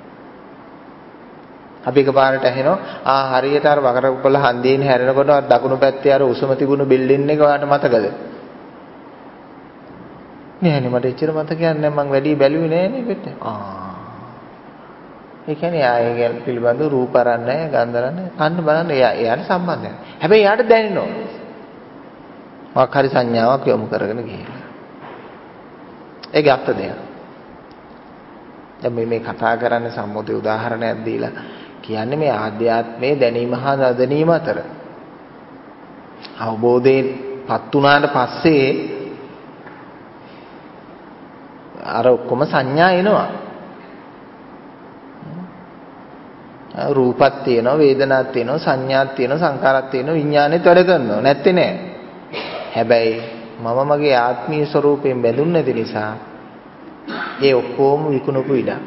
අපි එකපාරට ඇහෙනවා හරියට අර වකරපොළ හන්දියෙන් හැරෙනකොට අර දකුණු පැත්තේ අර උසම තිබුණු බිල්ඩින් එක ඔයාලට මතකද? නෑනේ මට එච්චර මතකයක් නෑ මං වැඩි බැලුවේ නෑනේ පිට. ඒ කියන්නේ ආයෙ පිළිබඳ රූප අරන් නෑ ගන්ධ අරන් නෑ. කන්න බලන්න එයාට සම්බන්ධයක්. හැබැයි එයාට දැනෙනවා. මොකක් හරි සංඥාවක් යොමු කරගෙන ගිහිල්ලා. ඒක අපත දෙයක්. දැන් මේ කතා කරන්නේ සම්මුති උදාහරණයක් දීලා කියන්නේ මේ ආධ්‍යාත්මයේ දැනීම හා නොදැනීම අතර අවබෝධයෙන්පත් උනාට පස්සේ අර ඔක්කොම සංඥා එනවා. රූපක් තියෙනවා, වේදනාවක් තියෙනවා, සංඥාවක් තියෙනවා, සංකාරයක් තියෙනවා, විඥානෙත් වැඩ කරනවා. නැත්තේ නෑ. හැබැයි මම මගේ ආත්මීය ස්වરૂපයෙන් බැඳුන්නේ නැති නිසා ඒ ඔක්කොම විකුණපු ඉඩක්.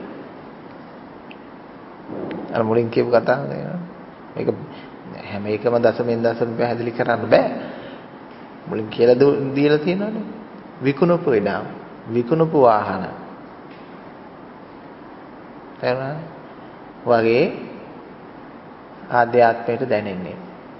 අර මුලින් කියපු කතාව නේද? මේක හැම එකම දශමෙන් දශම පැහැදිලි කරන්න බෑ. මුලින් කියලා දීලා තියෙනවානේ. විකුණපු ඉඩම්, විකුණපු වාහන. තේරුණා? වගේ ආධ්‍යාත්මයට දැනෙන්නේ.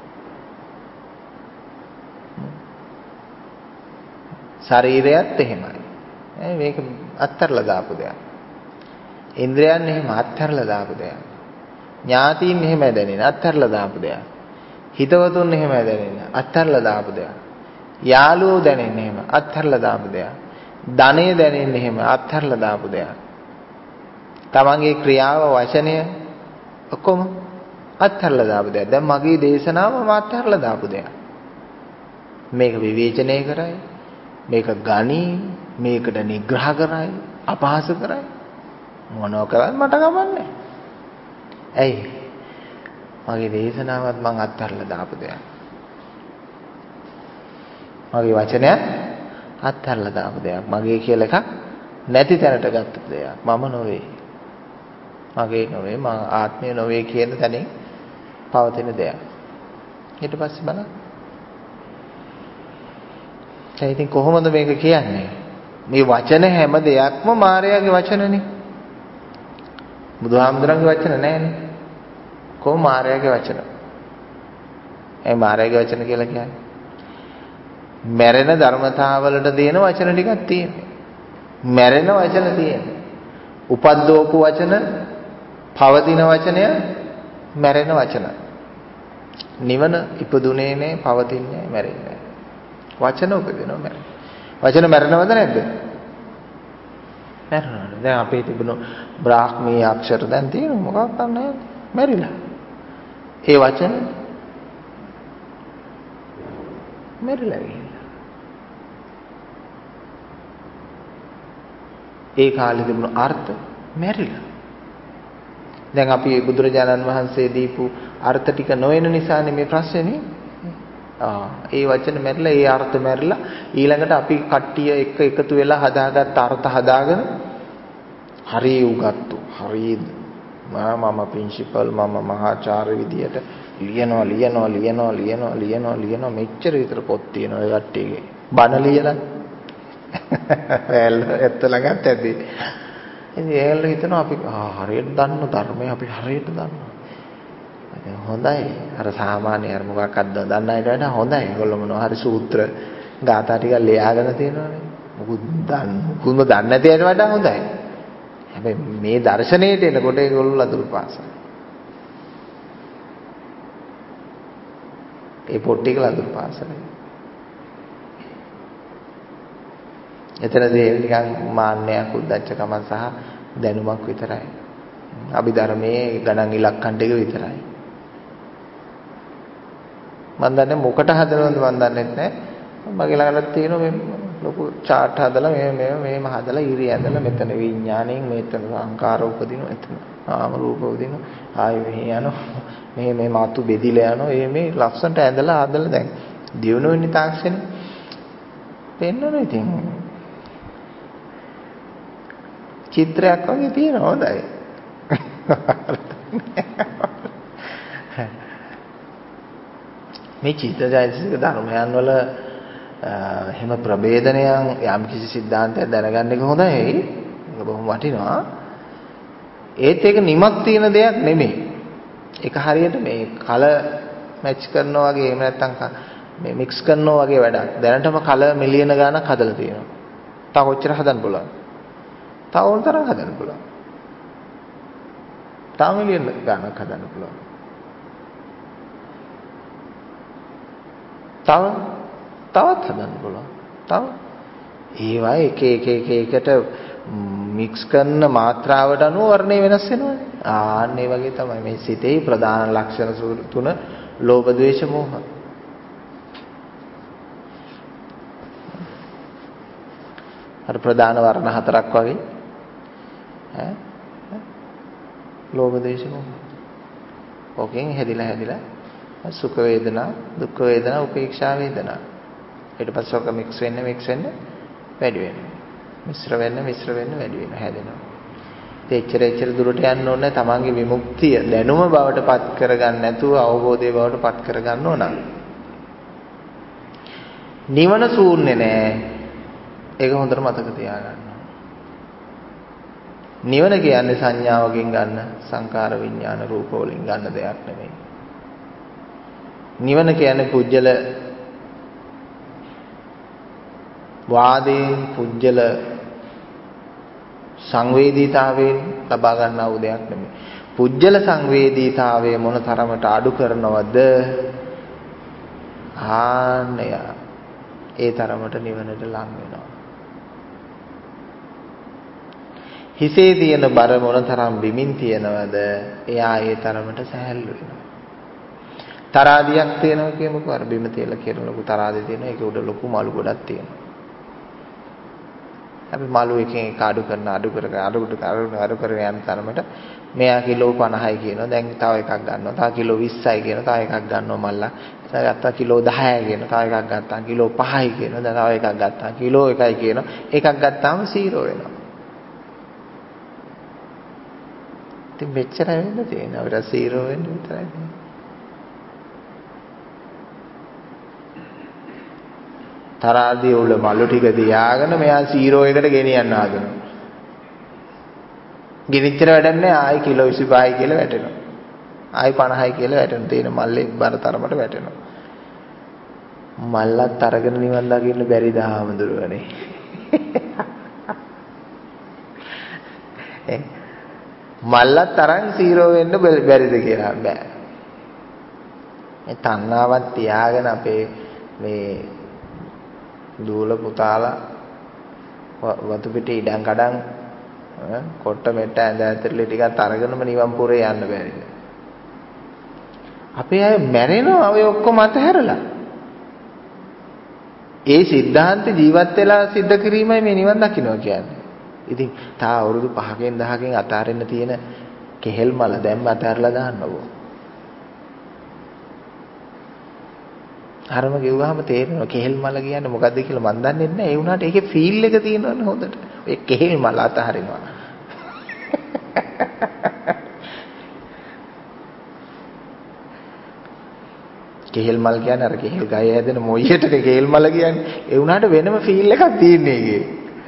ශරීරයත් එහෙමයි. මේක අත්හැරලා දාපු දෙයක්. ඉන්ද්‍රයන් එහෙම අත්හැරලා දාපු දෙයක්. ඥාතීන් එහෙම දැනෙන අත්හැරලා දාපු දෙයක්. හිතවතුන් එහෙම දැනෙන අත්හැරලා දාපු දෙයක්. යාළුවෝ දැනෙන්නේ එහෙම අත්හැරලා දාපු දෙයක්. ධනෙ දැනෙන්නේ එහෙම අත්හැරලා දාපු දෙයක්. තමන්ගේ ක්‍රියාව වචනය ඔක්කොම අත්හැරලා දාපු දෙයක්. දැන් මගේ දේශනාව මම අත්හැරලා දාපු දෙයක්. මේක විවේචනය කරයි. මේක ගනි මේකට නිග්‍රහ කරයි අපහාස කරයි මොනවා කරත් මට ගමන්නේ. ඇයි? මගේ දේශනාවත් මං අත්හැරලා දාපු දෙයක්. මගේ වචනය අත්හැරලා දාපු දෙයක්. මගේ කියලා එකක් නැති තැනට ගත්ත දෙයක්. මම නොවේ. මගේ නොවේ, මම ආත්මය නොවේ කියන තැනින් පවතින දෙයක්. ඊට පස්සේ බලන්න. ඒ ඉතින් කොහොමද මේක කියන්නේ? මේ වචන හැම දෙයක්ම මායාවේ වචනනේ. බුදුහාමුදුරන්ගේ වචන නෑනේ. කොහොම මායාවේ වචන? ඒ මායාවේ වචන කියලා කියන්නේ මැරෙන ධර්මතාවවලට දෙන වචන ටිකක් තියෙනවා. මැරෙන වචන තියෙනවා. උපද්දෝපු වචන, පවතින වචනය, මැරෙන වචන. නිවන ඉපදුනේ නෑ, පවතින්නේ නෑ, මැරෙන්නේ නෑ. වචන උපදිනවා මැරෙන. වචන මැරෙනවද නැද්ද? මැරෙනවා. දැන් අපේ තිබුණු බ්‍රාහ්මීය අක්ෂර දැන් තියෙනවා මොකක්ද නැහැ. මැරිලා. ඒ වචන මැරිලා ගිහිල්ලා. ඒ කාලේ තිබුණු අර්ථ මැරිලා. දැන් අපි බුදුරජාණන් වහන්සේ දීපු අර්ථ ටික නොවන නිසානේ මේ ප්‍රශ්නේ නේ. ඒ වචන මැරිලා, ඒ අර්ථ මැරිලා ඊළඟට අපි කට්ටිය එක එකතු වෙලා හදාගත්ත අර්ථ හදාගෙන හරි උගත්තු. හරි මම ප්‍රින්සිපල් මම මහාචාර්ය විදියට ලියනවා මෙච්චර විතර පොත් තියෙනවා ඒ කට්ටියගේ. බණ ලියලා ඇත්ත ළඟත් ඇති. ඉතින් ඒගොල්ලෝ හිතනවා අපි හරියට දන්න ධර්මය අපි හරියට දන්නවා. හොඳයි. අර සාමාන්‍ය අර මොකක්ද දන්න අයට වඩා හොඳයි. ඒගොල්ලෝ මොනවා හරි සූත්‍ර ගාථා ටික ලියාගෙන තියෙනවානේ. මොකුත් දන්නේ නැති අයට වඩා හොඳයි. හැබැයි මේ දර්ශනයට එනකොට ඒගොල්ලෝ ලදරු පාසයි. ඒ පොත් ටික ලදරු පාසයි. එතනදී නිකන් මාන්නයක් උද්දච්චකම සහ දැනුමක් විතරයි. අභිධර්මයේ ගණන් ඉලක්කම් ටික විතරයි. මම දන්නේ මොකට හදනවද මම දන්නේ නැහැ. මගේ ළඟට තියෙන මේ ලොකු chart හදලා මේම හදලා ඉරි ඇදලා මෙතන විඥාණයෙන් මෙතන සංකාර උපදිනවා එතන ආම රූප උපදිනවා ආයෙ මෙහි යනවා මේ මාතු බෙදිලා යනවා මේ ලක්ෂණට ඇදලා හදලා දැන් දියුණු වෙන්නේ තාක්ෂණේ පෙන්නනවා. ඉතින් චිත්‍රයක් වගේ තියෙනවා හොඳයි. මේ චිත්තජයසික ධර්මයන් වල එහෙම ප්‍රභේදනයන් යම් කිසි સિદ્ધාන්තයක් දැනගන්න එක හොඳයි. ඒක බොහොම වටිනවා. ඒත් ඒක නිමක් තියෙන දෙයක් නෙමෙයි. ඒක හරියට මේ කලර් මැච් කරනවා වගේ එහෙම නැත්නම් මේ මික්ස් කරනවා වගේ වැඩක්. දැනටම කලර් මිලියන ගණක් හදලා තියෙනවා. තව කොච්චර හදන්න පුළුවන්? තව ඕන තරම් හදන්න පුළුවන්. තව මිලියන ගණක් හදන්න පුළුවන්. තවත් හදන්න පුළුවන්. තව ඒවා එක එකට මික්ස් කරන මාත්‍රාවට අනුව වර්ණය වෙනස් වෙනවානේ. ආන්න ඒ වගේ තමයි මේ සිතේ ප්‍රධාන ලක්ෂණ තුන ලෝභ ද්වේෂ මෝහ. අර ප්‍රධාන වර්ණ හතරක් වගේ ලෝභ ද්වේෂ මෝහ. ඔකෙන් හැදිලා සුඛ වේදනා, දුක්ඛ වේදනා, උපේක්ෂා වේදනා. ඊට පස්සේ ඔක මික්ස් වෙන්න වැඩි වෙනවා. මිශ්‍ර වෙන්න වැඩි වෙනවා, හැදෙනවා. එච්චර දුරට යන්න ඕනේ තමන්ගේ විමුක්තිය දැනුම බවට පත් කරගන්න නැතුව අවබෝධයේ බවට පත් කරගන්න ඕන. නිවන ශූන්‍ය නෑ. ඒක හොඳට මතක තියාගන්න. නිවන කියන්නේ සංඥාවකින් ගන්න, සංකාර විඥාන රූප වලින් ගන්න දෙයක් නෙමෙයි. නිවන කියන්නේ පුජ්‍යල වාදයෙන් පුජ්‍යල සංවේදීතාවයෙන් ලබා ගන්නා වූ දෙයක් නෙමෙයි. පුජ්‍යල සංවේදීතාවය මොන තරමට අඩු කරනවද? ආන්නය ඒ තරමට නිවනට ලං වෙනවා. හිසේ තියෙන බර මොන තරම් බිමින් තියනවද? එයා ඒ තරමට සැහැල්ලු වෙනවා. තරාදියක් තියෙනවා කියමුකෝ. අර බිම තියලා කෙරන ලොකු තරාදිය තියෙනවා. ඒක උඩ ලොකු මලු ගොඩක් තියෙනවා. අපි මලු එකෙන් එක අඩු කරගෙන යන තරමට මෙයා කිලෝ 50යි කියනවා. දැන් තව එකක් ගන්නවා. තව කිලෝ 20යි කියනවා. තව එකක් ගන්නවා මල්ලා. ඊට ගත්තා කිලෝ 10යි කියනවා. තව එකක් ගත්තා කිලෝ 5යි කියනවා. දැන් තව එකක් ගත්තා කිලෝ 1යි කියනවා. එකක් ගත්තාම 0 වෙනවා. ඉතින් මෙච්චරයි වෙන්න තියෙන්නේ. අපිට 0 වෙන්න විතරයි තියෙන්නේ. තරාදිය උල මලු ටික තියාගෙන මෙයා 0 එකට ගෙනියන්න හදනවා. ගෙනිච්චර වැඩක් නැහැ. ආයි කිලෝ 25යි කියලා වැටෙනවා. ආයි 50යි කියලා වැටෙනවා. තියෙන මල්ලේ බර තරමට වැටෙනවා. මල්ලත් අරගෙන නිවන් දකින්න බැරිද ආමඳුරනේ. මල්ලත් තරම් 0 වෙන්න බැරිද කියලා බෑ. මේ තණ්හාවක් තියාගෙන අපේ මේ දූල පුතාලා වතු පිටි ඉඩම් කඩම් කොට්ට මෙට්ට ඇඳ ඇතුලේ ටිකක් අරගෙනම නිවන් පුරේ යන්න බැරිද? අපේ අය මැරෙනවා ඔය ඔක්කොම අතහැරලා. ඒ સિદ્ધාන්ත ජීවත් වෙලා සිද්ධ කිරීමයි මේ නිවන් දකින්නවා කියන්නේ. ඉතින් තා අවුරුදු 5කින් 10කින් අතාරින්න තියෙන කෙහෙල් මල දැම්ම අතහැරලා දාන්නකෝ. අරම කිව්වහම තේරෙනවා කෙහෙල් මල කියන්නේ මොකද්ද කියලා මන් දන්නේ නැහැ. ඒ වුණාට ඒකේ ෆීල් එක තියෙනවනේ හොඳට. ඒ කෙහෙල් මල අතහරිනවා. කෙහෙල් මල් කියන්නේ අර කෙහෙල් ගය හැදෙන මොයියටනේ කෙහෙල් මල කියන්නේ. ඒ වුණාට වෙනම ෆීල් එකක් තියෙන්නේ ඒකේ.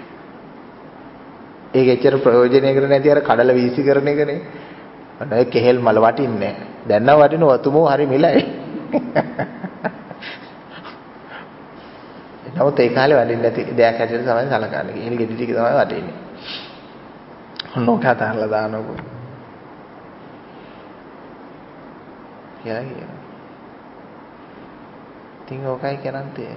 ඒක එච්චර ප්‍රයෝජනයකට නැති අර කඩල වීසි කරන එකනේ. අනේ කෙහෙල් මල වටින්නේ නැහැ. දැන් නම් වටින වතුමෝ හරි මිලයි. නමුත් ඒ කාලේ වටින්නේ නැති දෙයක් හැටියට තමයි සලකන්නේ. කෙහෙල් ගෙඩි ටික තමයි වටින්නේ. ඔන්නෝක අතහැරලා දානකො. කියලා කියනවා. ඉතින් ඕකයි කරන්නේ.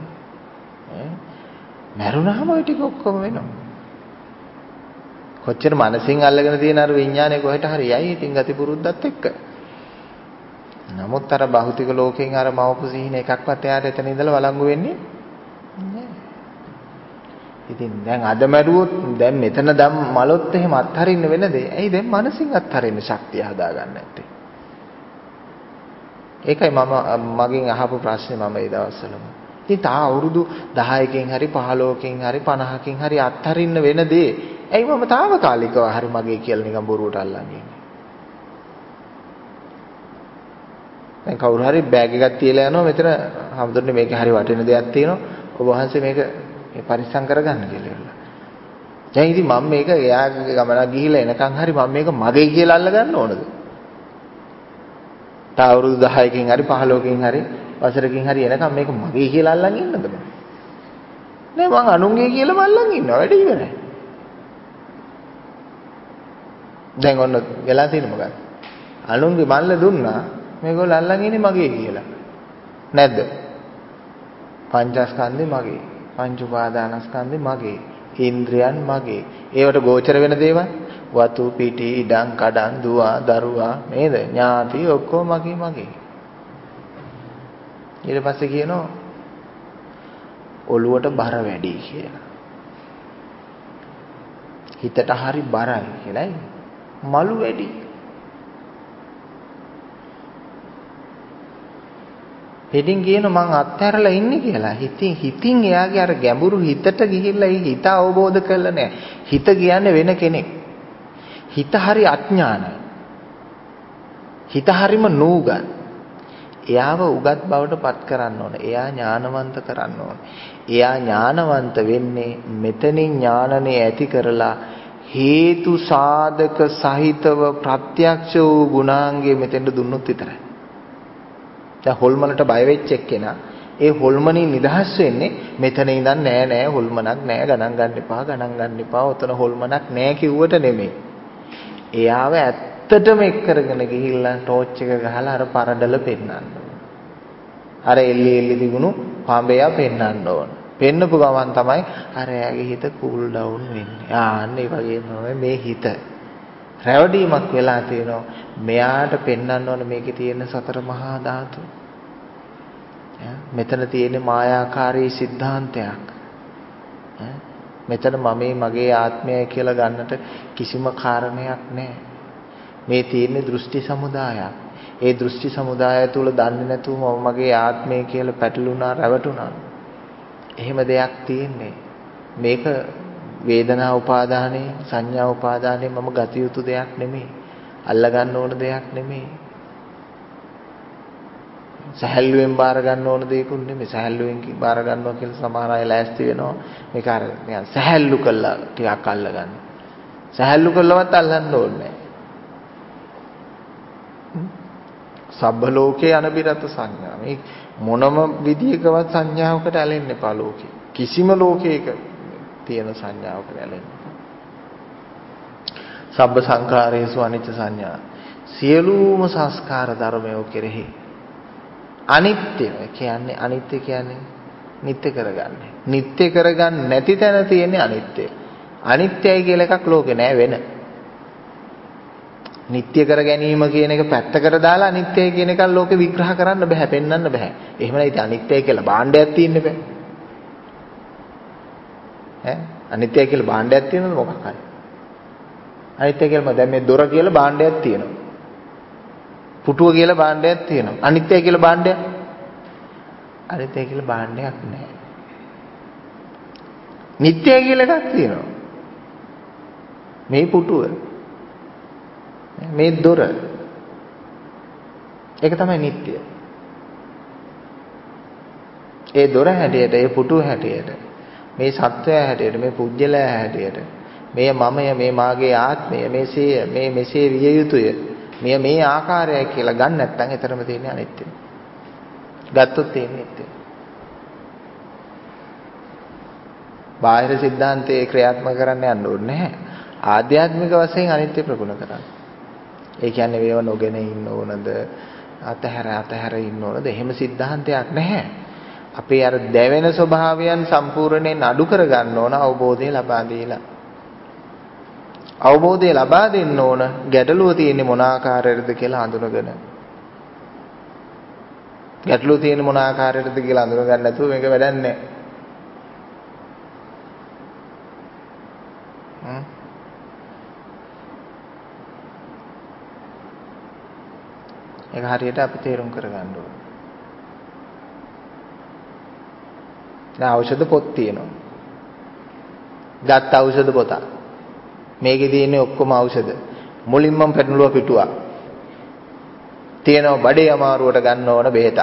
මරුණාම ওই ටික ඔක්කොම වෙනවා. කොච්චර මනසින් අල්ලගෙන තියෙන අර විඥානය කොහෙට හරි යයි ඉතින් ගති පුරුද්දත් එක්ක. නමුත් අර භෞතික ලෝකෙන් අර මවපු සිහින එකක්වත් එයාට එතන ඉඳලා වළංගු වෙන්නේ නෑ. ඉතින් දැන් අද මැරුවොත් දැන් මෙතන දම් මලොත් එහෙම අත්හරින්න වෙන දේ. ඇයි දැන් මනසින් අත්හරින්න ශක්තිය හදාගන්න නැත්තේ? ඒකයි මගෙන් අහපු ප්‍රශ්නේ මම ඒ දවස්වලම. ඉතින් තා අවුරුදු 10කින් හරි 15කින් හරි 50කින් හරි අත්හරින්න වෙන දේ. ඇයි මම తాවකාලිකව හරි මගේ කියලා නිකන් බොරුවට අල්ලන්නේ? දැන් කවුරු හරි බෑග් එකක් තියලා යනවා මෙතන හැමදෙන්නේ මේකේ හරි වටින දෙයක් තියෙනවා. ඔබ වහන්සේ මේක පරිස්සම් කරගන්න කියලා. දැන් ඉතින් මම මේක එයාගේ ගමනක් ගිහිල්ලා එනකන් හරි මම මේක මගේ කියලා අල්ල ගන්න ඕනද? තා අවුරුදු 10කින් හරි 15කින් හරි වසරකින් හරි එනකම් මේක මගේ කියලා අල්ලන් ඉන්නද මම? නෑ මං අනුන්ගේ කියලා මල්ලන් ඉන්නවා වැඩ ඉවරයි. දැන් ඔන්න වෙලා තියෙන මොකක්ද? අනුන්ගේ මල්ල දුන්නා මේගොල්ලෝ අල්ලන් ඉන්නේ මගේ කියලා. නැද්ද? පංචස්කන්ධේ මගේ. පංච උපාදානස්කන්ධේ මගේ. ඉන්ද්‍රයන් මගේ. ඒවට ගෝචර වෙන දේවල් වතු පිටි ඉඩම් කඩම් දුව දරුවා නේද? ඥාති ඔක්කොම මගේ. ඊට පස්සේ කියනවා ඔළුවට බර වැඩි කියලා. හිතට හරි බරයි කියලායි. මලු වැඩි. හෙඩින් කියන මං අත්හැරලා ඉන්නේ කියලා. හිතින් එයාගේ අර ගැඹුරු හිතට ගිහිල්ලා ඒ හිත අවබෝධ කරලා නැහැ. හිත කියන්නේ වෙන කෙනෙක්. හිත හරි අඥානයි. හිත හරිම නූගත්. එයාව උගත් බවට පත් කරන්න ඕන. එයා ඥානවන්ත කරන්න ඕන. එයා ඥානවන්ත වෙන්නේ මෙතනින් ඥානනේ ඇති කරලා හේතු සාධක සහිතව ප්‍රත්‍යක්ෂ වූ ගුණාංගයේ මෙතෙන්ට දුන්නොත් විතරයි. දැන් හොල්මනට බය වෙච්ච එක්කෙනා ඒ හොල්මනින් නිදහස් වෙන්නේ මෙතන ඉඳන් නෑ හොල්මනක් නෑ ගණන් ගන්න එපා ඔතන හොල්මනක් නෑ කිව්වට නෙමෙයි. එයාව ඇත්තටම එක් කරගෙන ගිහිල්ලා ටෝච් එක ගහලා අර පරඩල පෙන්නන්න ඕන. අර එල්ලි තිබුණු පාඹයා පෙන්නන්න ඕන. පෙන්නපු ගමන් තමයි අර එයාගේ හිත කූල් ඩවුන් වෙන්නේ. ආන්න ඒ වගේ තමයි මේ හිත. රැවටීමක් වෙලා තියෙනවා. මෙයාට පෙන්වන්න ඕන මේකේ තියෙන සතර මහා ධාතු. මෙතන තියෙන මායාකාරී સિદ્ધාන්තයක්. මෙතන මගේ ආත්මයයි කියලා ගන්නට කිසිම කාරණයක් නැහැ. මේ තියෙන්නේ දෘෂ්ටි සමුදායක්. ඒ දෘෂ්ටි සමුදාය තුල දන්නේ නැතුව මගේ ආත්මය කියලා පැටලුණා, රැවටුණා. එහෙම දෙයක් තියෙන්නේ. මේක වේදනා උපාදානයේ, සංඥා උපාදානයේ මම ගත යුතු දෙයක් නෙමෙයි. අල්ල ගන්න ඕන දෙයක් නෙමෙයි. සහැල්ලුවෙන් බාර ගන්න ඕන දෙයක්ුත් නෙමෙයි. සහැල්ලුවෙන් බාර ගන්නවා කියලා සමහර අය ලෑස්ති වෙනවා. මේක අර නිකන් සහැල්ලු කළා ටිකක් අල්ල ගන්න. සහැල්ලු කළවත් අල්ලන්න ඕනේ නැහැ. සබ්බ ලෝකේ අනබිරත සංඥා. මේ මොනම විදියකවත් සංඥාවකට ඇලෙන්න එපා ලෝකේ. කිසිම ලෝකයක තියෙන සංඥාවකට ඇලෙන්න එපා. සබ්බ සංඛාරේසු අනිච්ච සංඥා. සියලුම සංස්කාර ධර්මයෝ කෙරෙහි අනිත්‍ය කියන්නේ අනිත්‍ය කියන්නේ නිත්‍ය කරගන්නේ. නිත්‍ය කරගන්න නැති තැන තියෙන්නේ අනිත්‍ය. අනිත්‍යයි කියලා එකක් ලෝකේ නෑ වෙන. නිත්‍ය කර ගැනීම කියන එක පැත්තකට දාලා අනිත්‍යයි කියන එක ලෝකේ විග්‍රහ කරන්න බෑ, පෙන්වන්න බෑ. එහෙම නැත්නම් අනිත්‍යයි කියලා භාණ්ඩයක් තියෙන්න බෑ. ඈ අනිත්‍යයි කියලා භාණ්ඩයක් තියෙනවද මොකක් හරි? අනිත්‍ය කියලා දැන් මේ දොර කියලා භාණ්ඩයක් තියෙනවා. පුටුව කියලා භාණ්ඩයක් තියෙනවා. අනිත්‍යයි කියලා භාණ්ඩයක්? අනිත්‍යයි කියලා භාණ්ඩයක් නෑ. නිත්‍යයි කියලා එකක් තියෙනවා. මේ පුටුව. මේ දොර. ඒක තමයි නිත්‍ය. ඒ දොර හැටියට, ඒ පුටුව හැටියට, මේ සත්වයා හැටියට, මේ පුජ්‍යලයා හැටියට, මේ මමය, මේ මාගේ ආත්මය, මේ මෙසේ විය යුතුය. මේ ආකාරයයි කියලා ගන්න නැත්නම් එතරම් තියෙන්නේ අනිත්‍ය. ගත්තොත් තියෙන්නේ නිත්‍ය. බාහිර સિદ્ધාන්තයේ ක්‍රියාත්මක කරන්න යන්න ඕනේ නැහැ. ආධ්‍යාත්මික වශයෙන් අනිත්‍ය ප්‍රගුණ කරන්න. ඒ කියන්නේ මේව නොගෙන ඉන්න ඕනද? අතහැර ඉන්න ඕනද? එහෙම સિદ્ધාන්තයක් නැහැ. අපේ අර දැවෙන ස්වභාවයන් සම්පූර්ණයෙන් අඩු කර ගන්න ඕන අවබෝධය ලබා දීලා. අවබෝධය ලබා දෙන්න ඕන ගැටලුව තියෙන්නේ මොන ආකාරයකද කියලා හඳුනගෙන. ගැටලුව තියෙන්නේ මොන ආකාරයකද කියලා හඳුන ගන්න නැතුව මේක වැඩක් නැහැ. ඒක හරියට අපි තේරුම් කරගන්න ඕන. දැන් ඖෂධ පොත් තියෙනවා. ගත්ත ඖෂධ පොත. මේකේ තියෙන්නේ ඔක්කොම ඖෂධ. මුලින්ම පෙරළුව පිටුවක්. තියෙනවා බඩේ අමාරුවට ගන්න ඕන බෙහෙතක්.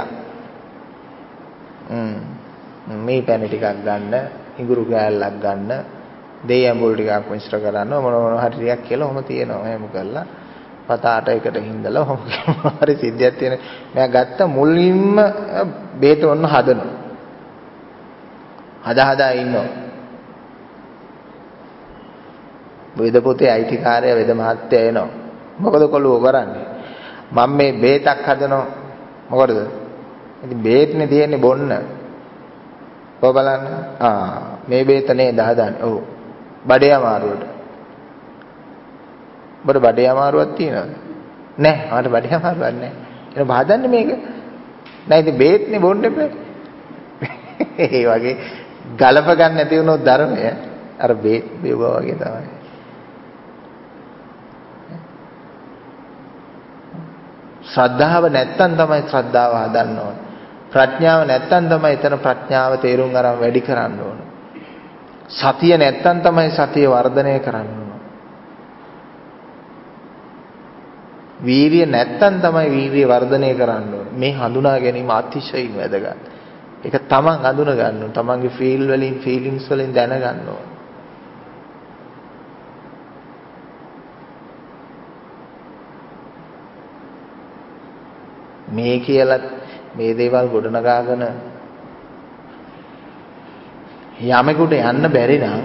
මේ පැණි ටිකක් ගන්න, ඉඟුරු කෑල්ලක් ගන්න, දෙයි ඇඹුල් ටිකක් මිශ්‍ර කරන්න මොන හරි ටිකක් කියලා ඔහම තියෙනවා. එහෙම කළා පතාට එකට හින්දලා ඔහම හරි සිද්ධියක් තියෙන. මම ගත්ත මුලින්ම බෙහෙත ඔන්න හදනවා. හදා ඉන්නවා. වේද පොතේ අයිතිකාරය වේද මහත්තයා එනවා. මොකද කොළුව කරන්නේ? මම මේ බෙහෙතක් හදනවා. මොකටද? ඉතින් බෙහෙත්නේ තියෙන්නේ බොන්න. ඔය බලන්න. මේ බෙහෙත නේද හදන්නේ? ඔව්. බඩේ අමාරුවට. ඔබට බඩේ අමාරුවක් තියෙනවද? නැහැ. මට බඩේ අමාරුවක් නැහැ. එහෙනම් හදන්නේ මේක. නෑ ඉතින් බෙහෙත්නේ බොන්න එපා. ඒ වගේ ගලප ගන්න නැති වුණොත් ධර්මය අර බෙහෙත් බෙවුවා වගේ තමයි. ශ්‍රද්ධාව නැත්තම් තමයි ශ්‍රද්ධාව හදන්න ඕන. ප්‍රඥාව නැත්තම් තමයි එතන ප්‍රඥාව තේරුම් ගන්න වැඩි කරන්න ඕන. සතිය නැත්තම් තමයි සතිය වර්ධනය කරන්න ඕන. වීරිය නැත්තම් තමයි වීරිය වර්ධනය කරන්න ඕන. මේ හඳුනා ගැනීම අතිශයින් වැදගත්. ඒක තමන් හඳුන ගන්න ඕන. තමන්ගේ ෆීලිංස් වලින් දැන ගන්න ඕන. මේ කියලා මේ දේවල් ගොඩනගාගෙන යමෙකුට යන්න බැරි නම්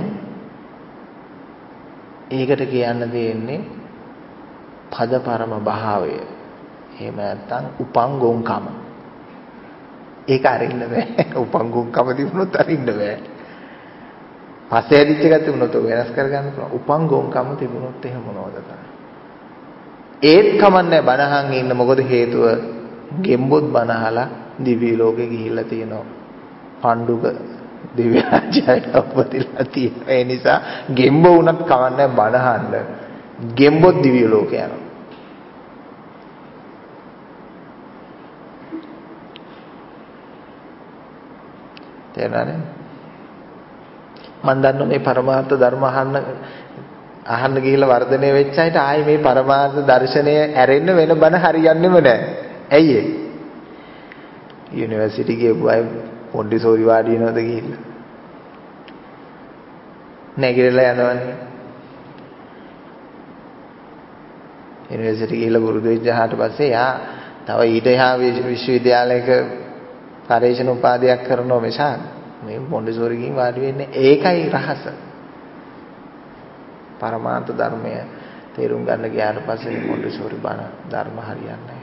ඒකට කියන්න දෙන්නේ පදපරම භාවය. එහෙම නැත්නම් උපංගොංකම. ඒක අරින්න බෑ. උපංගොංකම තිබුණොත් අරින්න බෑ. පස්සේ ඇදිච්ච එක තිබුණොත් වෙනස් කරගන්න පුළුවන්. උපංගොංකම තිබුණොත් එහෙම මොනවද කරන්නේ? ඒත් කමන්නේ බනහන් ඉන්න මොකද හේතුව? ගෙම්බොත් බනහලා දිවි ලෝකෙ ගිහිල්ලා තියෙනවා. පණ්ඩුක දිව්‍ය රාජ්‍යයට උපදිලා තියෙනවා. ඒ නිසා ගෙම්බෝ වුණත් කවන්නේ බණ අහන්න. ගෙම්බොත් දිව්‍ය ලෝක යනවා. තේරෙනවද? මම දන්නවා මේ පරමාර්ථ ධර්ම අහන්න ගිහිල්ලා වර්ධනය වෙච්ච අයට ආයේ මේ පරමාර්ථ දර්ශනය ඇරෙන්න වෙන බණ හරියන්නේම නැහැ. ඇයි ඒ? යුනිවර්සිටි ගිහුව අය මොන්ටිසෝරි වාඩි වෙනවද ගිහිල්ලා? නැගිටලා යනවනේ. යුනිවර්සිටි ගිහිල්ලා පුරුදු වෙච්චාට පස්සේ යා තව ඊට එහා විශ්වවිද්‍යාලයක පරිශන උපාධියක් කරනවා මිසක් මේ මොන්ටිසෝරි ගිහින් වාඩි වෙන්නේ ඒකයි රහස. පරමාර්ථ ධර්මය තේරුම් ගන්න ගියාට පස්සේ මොන්ටිසෝරි බණ ධර්ම හරියන්නේ නැහැ.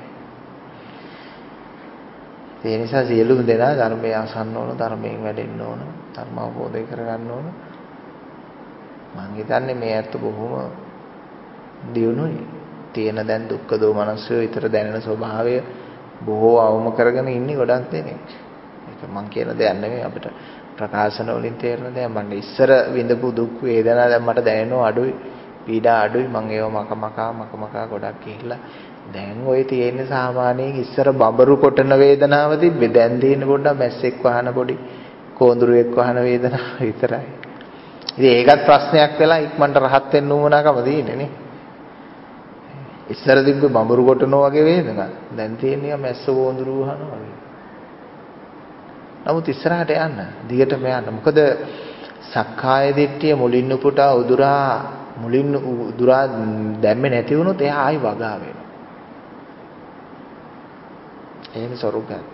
ඒ නිසා සියලුම දෙනා ධර්මය අසන්න ඕන, ධර්මයෙන් වැඩෙන්න ඕන, ධර්ම අවබෝධය කරගන්න ඕන. මම හිතන්නේ මේ ඇත්ත බොහොම දියුණුයි. තියෙන දැන් දුක්ඛ දෝමනස්ය විතර දැනෙන ස්වභාවය බොහෝ අවම කරගෙන ඉන්නේ ගොඩක් දෙනෙක්. ඒක මම කියන දෙයක් නෙමෙයි අපිට ප්‍රකාශන වලින් තේරෙන දෙයක්. මම ඉස්සර විඳපු දුක් වේදනා දැන් මට දැනෙනවා අඩුයි, පීඩා අඩුයි. මම ඒව මකමකා ගොඩක් ගිහිල්ලා දැන් ඔය තියෙන්නේ සාමාන්‍යයෙන් ඉස්සර බඹරු කොටන වේදනාව තිබ්බේ. දැන් තියෙන්නේ පොඩ්ඩක් මැස්සෙක් වහන පොඩි කෝඳුරුවෙක් වහන වේදනාව විතරයි. ඉතින් ඒකත් ප්‍රශ්නයක් වෙලා ඉක්මනට රහත් වෙන්න උවමනාකම තියෙන්නේ නේ. ඉස්සර තිබ්බේ බඹරු කොටනවා වගේ වේදනා. දැන් තියෙන්නේ මැස්ස කෝඳුරු වහනවා වගේ. නමුත් ඉස්සරහට යන්න, දිගටම යන්න. මොකද සක්කාය දිට්ඨිය මුලින් උපුටා උදුරා දැම්මේ නැති වුණොත් එයා ආයි වගා වෙනවා. එහෙම ස්වરૂපයක්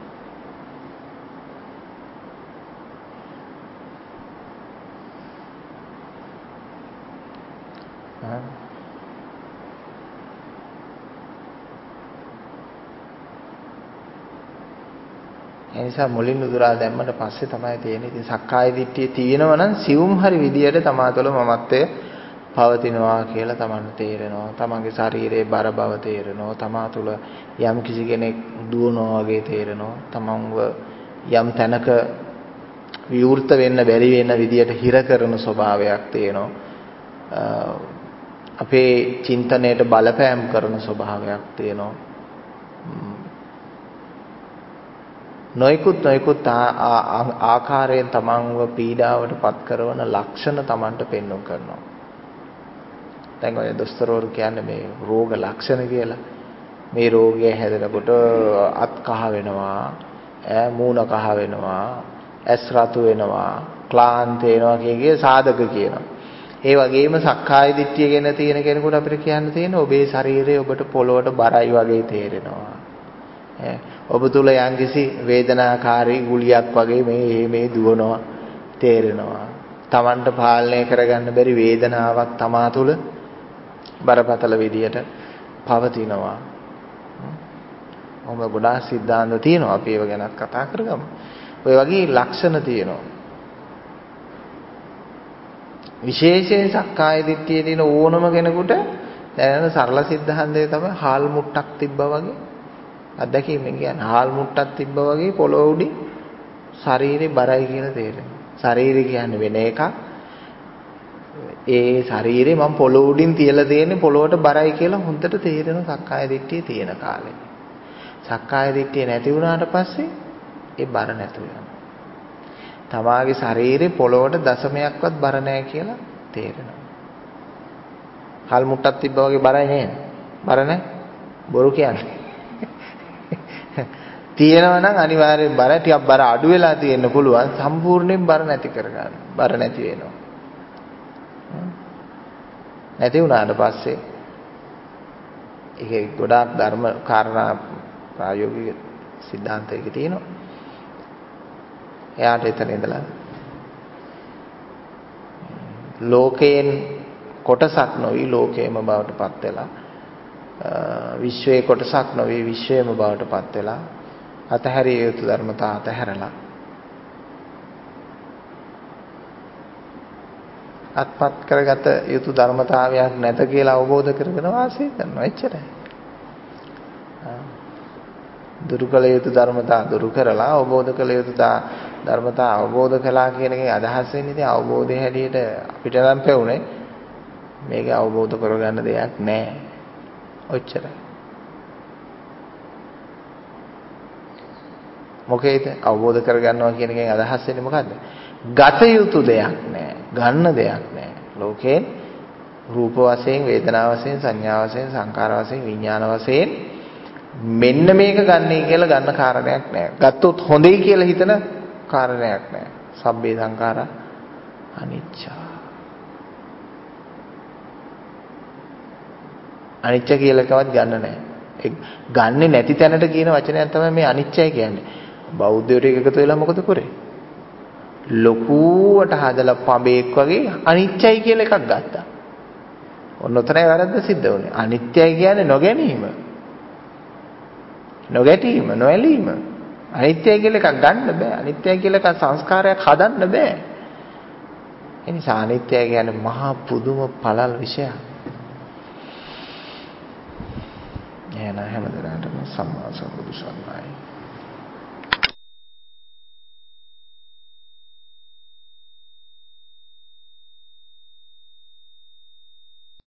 තියෙනවා. ඒ නිසා මුලින් උදුරා දැම්මට පස්සේ තමයි තියෙන්නේ. ඉතින් සක්කාය දිට්ඨිය තියෙනවා නම් සිවුම් හරි විදියට තමා තුළ මමත්වය පවතිනවා කියලා තමන්ට තේරෙනවා. තමන්ගේ ශරීරයේ බර බව තේරෙනවා. තමා තුළ යම් කිසි කෙනෙක් දුවනවා වගේ තේරෙනවා. තමන්ව යම් තැනක විවෘත වෙන්න බැරි වෙන විදියට හිර කරන ස්වභාවයක් තියෙනවා. අපේ චින්තනයට බලපෑම් කරන ස්වභාවයක් තියෙනවා. නොයිකුත් ආකාරයෙන් තමන්ව පීඩාවට පත් කරන ලක්ෂණ තමන්ට පෙන්වන්න කරනවා. දැන් ඔය දොස්තරවරු කියන්නේ මේ රෝග ලක්ෂණ කියලා. මේ රෝගය හැදෙනකොට අත් කහ වෙනවා, මූණ කහ වෙනවා, ඇස් රතු වෙනවා, ක්ලාන්ත වෙනවා කියගේ සාධක කියනවා. ඒ වගේම සක්කාය දිට්ඨිය ගැන තියෙන කෙනෙකුට අපිට කියන්න තියෙන ඔබේ ශරීරය ඔබට පොළොවට බරයි වගේ තේරෙනවා. ඔබ තුල යම්කිසි වේදනාකාරී ගුලියක් වගේ මේ දුවනවා තේරෙනවා. Tamanට පාලනය කරගන්න බැරි වේදනාවක් තමා තුල බරපතල විදියට පවතිනවා. ඔබ ගොඩාක් සිද්ධාන්ත තියෙනවා. අපි ඒව ගැනත් කතා කරගමු. ඔය වගේ ලක්ෂණ තියෙනවා. විශේෂයෙන් සක්කාය දිට්ඨියේ තියෙන ඕනම කෙනෙකුට දැනෙන සරල සිද්ධාන්තය තමයි හාල් මුට්ටක් තිබ්බා වගේ අත්දැකීමෙන් කියන්නේ හාල් මුට්ටක් තිබ්බා වගේ පොළොව උඩින් ශරීරේ බරයි කියලා තේරෙනවා. ශරීරය කියන්නේ වෙන එකක්. ඒ ශරීරේ මම පොළොව උඩින් තියලා තියෙන්නේ පොළොවට බරයි කියලා හොඳට තේරෙන සක්කාය දිට්ඨිය තියෙන කාලේ. සක්කාය දිට්ඨිය නැති වුණාට පස්සේ ඒ බර නැතු වෙනවා. තමාගේ ශරීරේ පොළොවට දශමයක්වත් බර නැහැ කියලා තේරෙනවා. හාල් මුට්ටක් තිබ්බා වගේ බරයි නේද? බර නැහැ. බොරු කියන්නේ. තියෙනවා නම් අනිවාර්යෙන් බර ටිකක් බර අඩු වෙලා තියෙන්න පුළුවන්. සම්පූර්ණයෙන් බර නැති කරගන්න. බර නැති වෙනවා. නැති වුණාට පස්සේ ඒක ගොඩාක් ධර්ම කාරණා ප්‍රායෝගික සිද්ධාන්තයක තියෙනවා. එයාට එතන ඉඳලා ලෝකයෙන් කොටසක් නොවි ලෝකයේම බවට පත් වෙලා විශ්වයේ කොටසක් නොවි විශ්වයේම බවට පත් වෙලා අතහැරිය යුතු ධර්මතා අතහැරලා අත්පත් කරගත යුතු ධර්මතාවයක් නැත කියලා අවබෝධ කරගෙන වාසය කරනවා. එච්චරයි. දුරු කළ යුතු ධර්මතා දුරු කරලා අවබෝධ කළ යුතු ධර්මතා අවබෝධ කළා කියන එකේ අදහස් වෙන්නේ ඉතින් අවබෝධය හැටියට අපිට නම් පෙවුනේ මේක අවබෝධ කරගන්න දෙයක් නැහැ. ඔච්චරයි. මොකේද අවබෝධ කරගන්නවා කියන එකෙන් අදහස් වෙන්නේ මොකද්ද? ගත යුතු දෙයක් නැහැ. ගන්න දෙයක් නැහැ. ලෝකේ රූප වශයෙන්, වේදනා වශයෙන්, සංඥා වශයෙන්, සංකාර වශයෙන්, විඥාන වශයෙන් මෙන්න මේක ගන්නයි කියලා ගන්න කාරණයක් නැහැ. ගත්තොත් හොඳයි කියලා හිතන කාරණයක් නැහැ. සබ්බේ සංඛාරා අනිච්චා. අනිච්ච කියලා එකවත් ගන්න නැහැ. ඒ ගන්නෙ නැති තැනට කියන වචනයක් තමයි මේ අනිච්චයි කියන්නේ. බෞද්ධයෝ එකතු වෙලා මොකද කරේ? ලොකුවට හදලා පඹේක් වගේ අනිච්චයි කියලා එකක් ගත්තා. ඔන්න ඔතනයි වැරද්ද සිද්ධ වුනේ. අනිත්‍යයි කියන්නේ නොගැනීම. නොගැටීම, නොඇලීම. අනිත්‍යයි කියලා එකක් ගන්න බෑ. අනිත්‍යයි කියලා එකක් සංස්කාරයක් හදන්න බෑ. ඒ නිසා අනිත්‍යයි කියන්නේ මහා පුදුම පළල් විෂයක්. එහෙනම් හැමදෙනාටම සම්මා සම්බුදු සරණයි.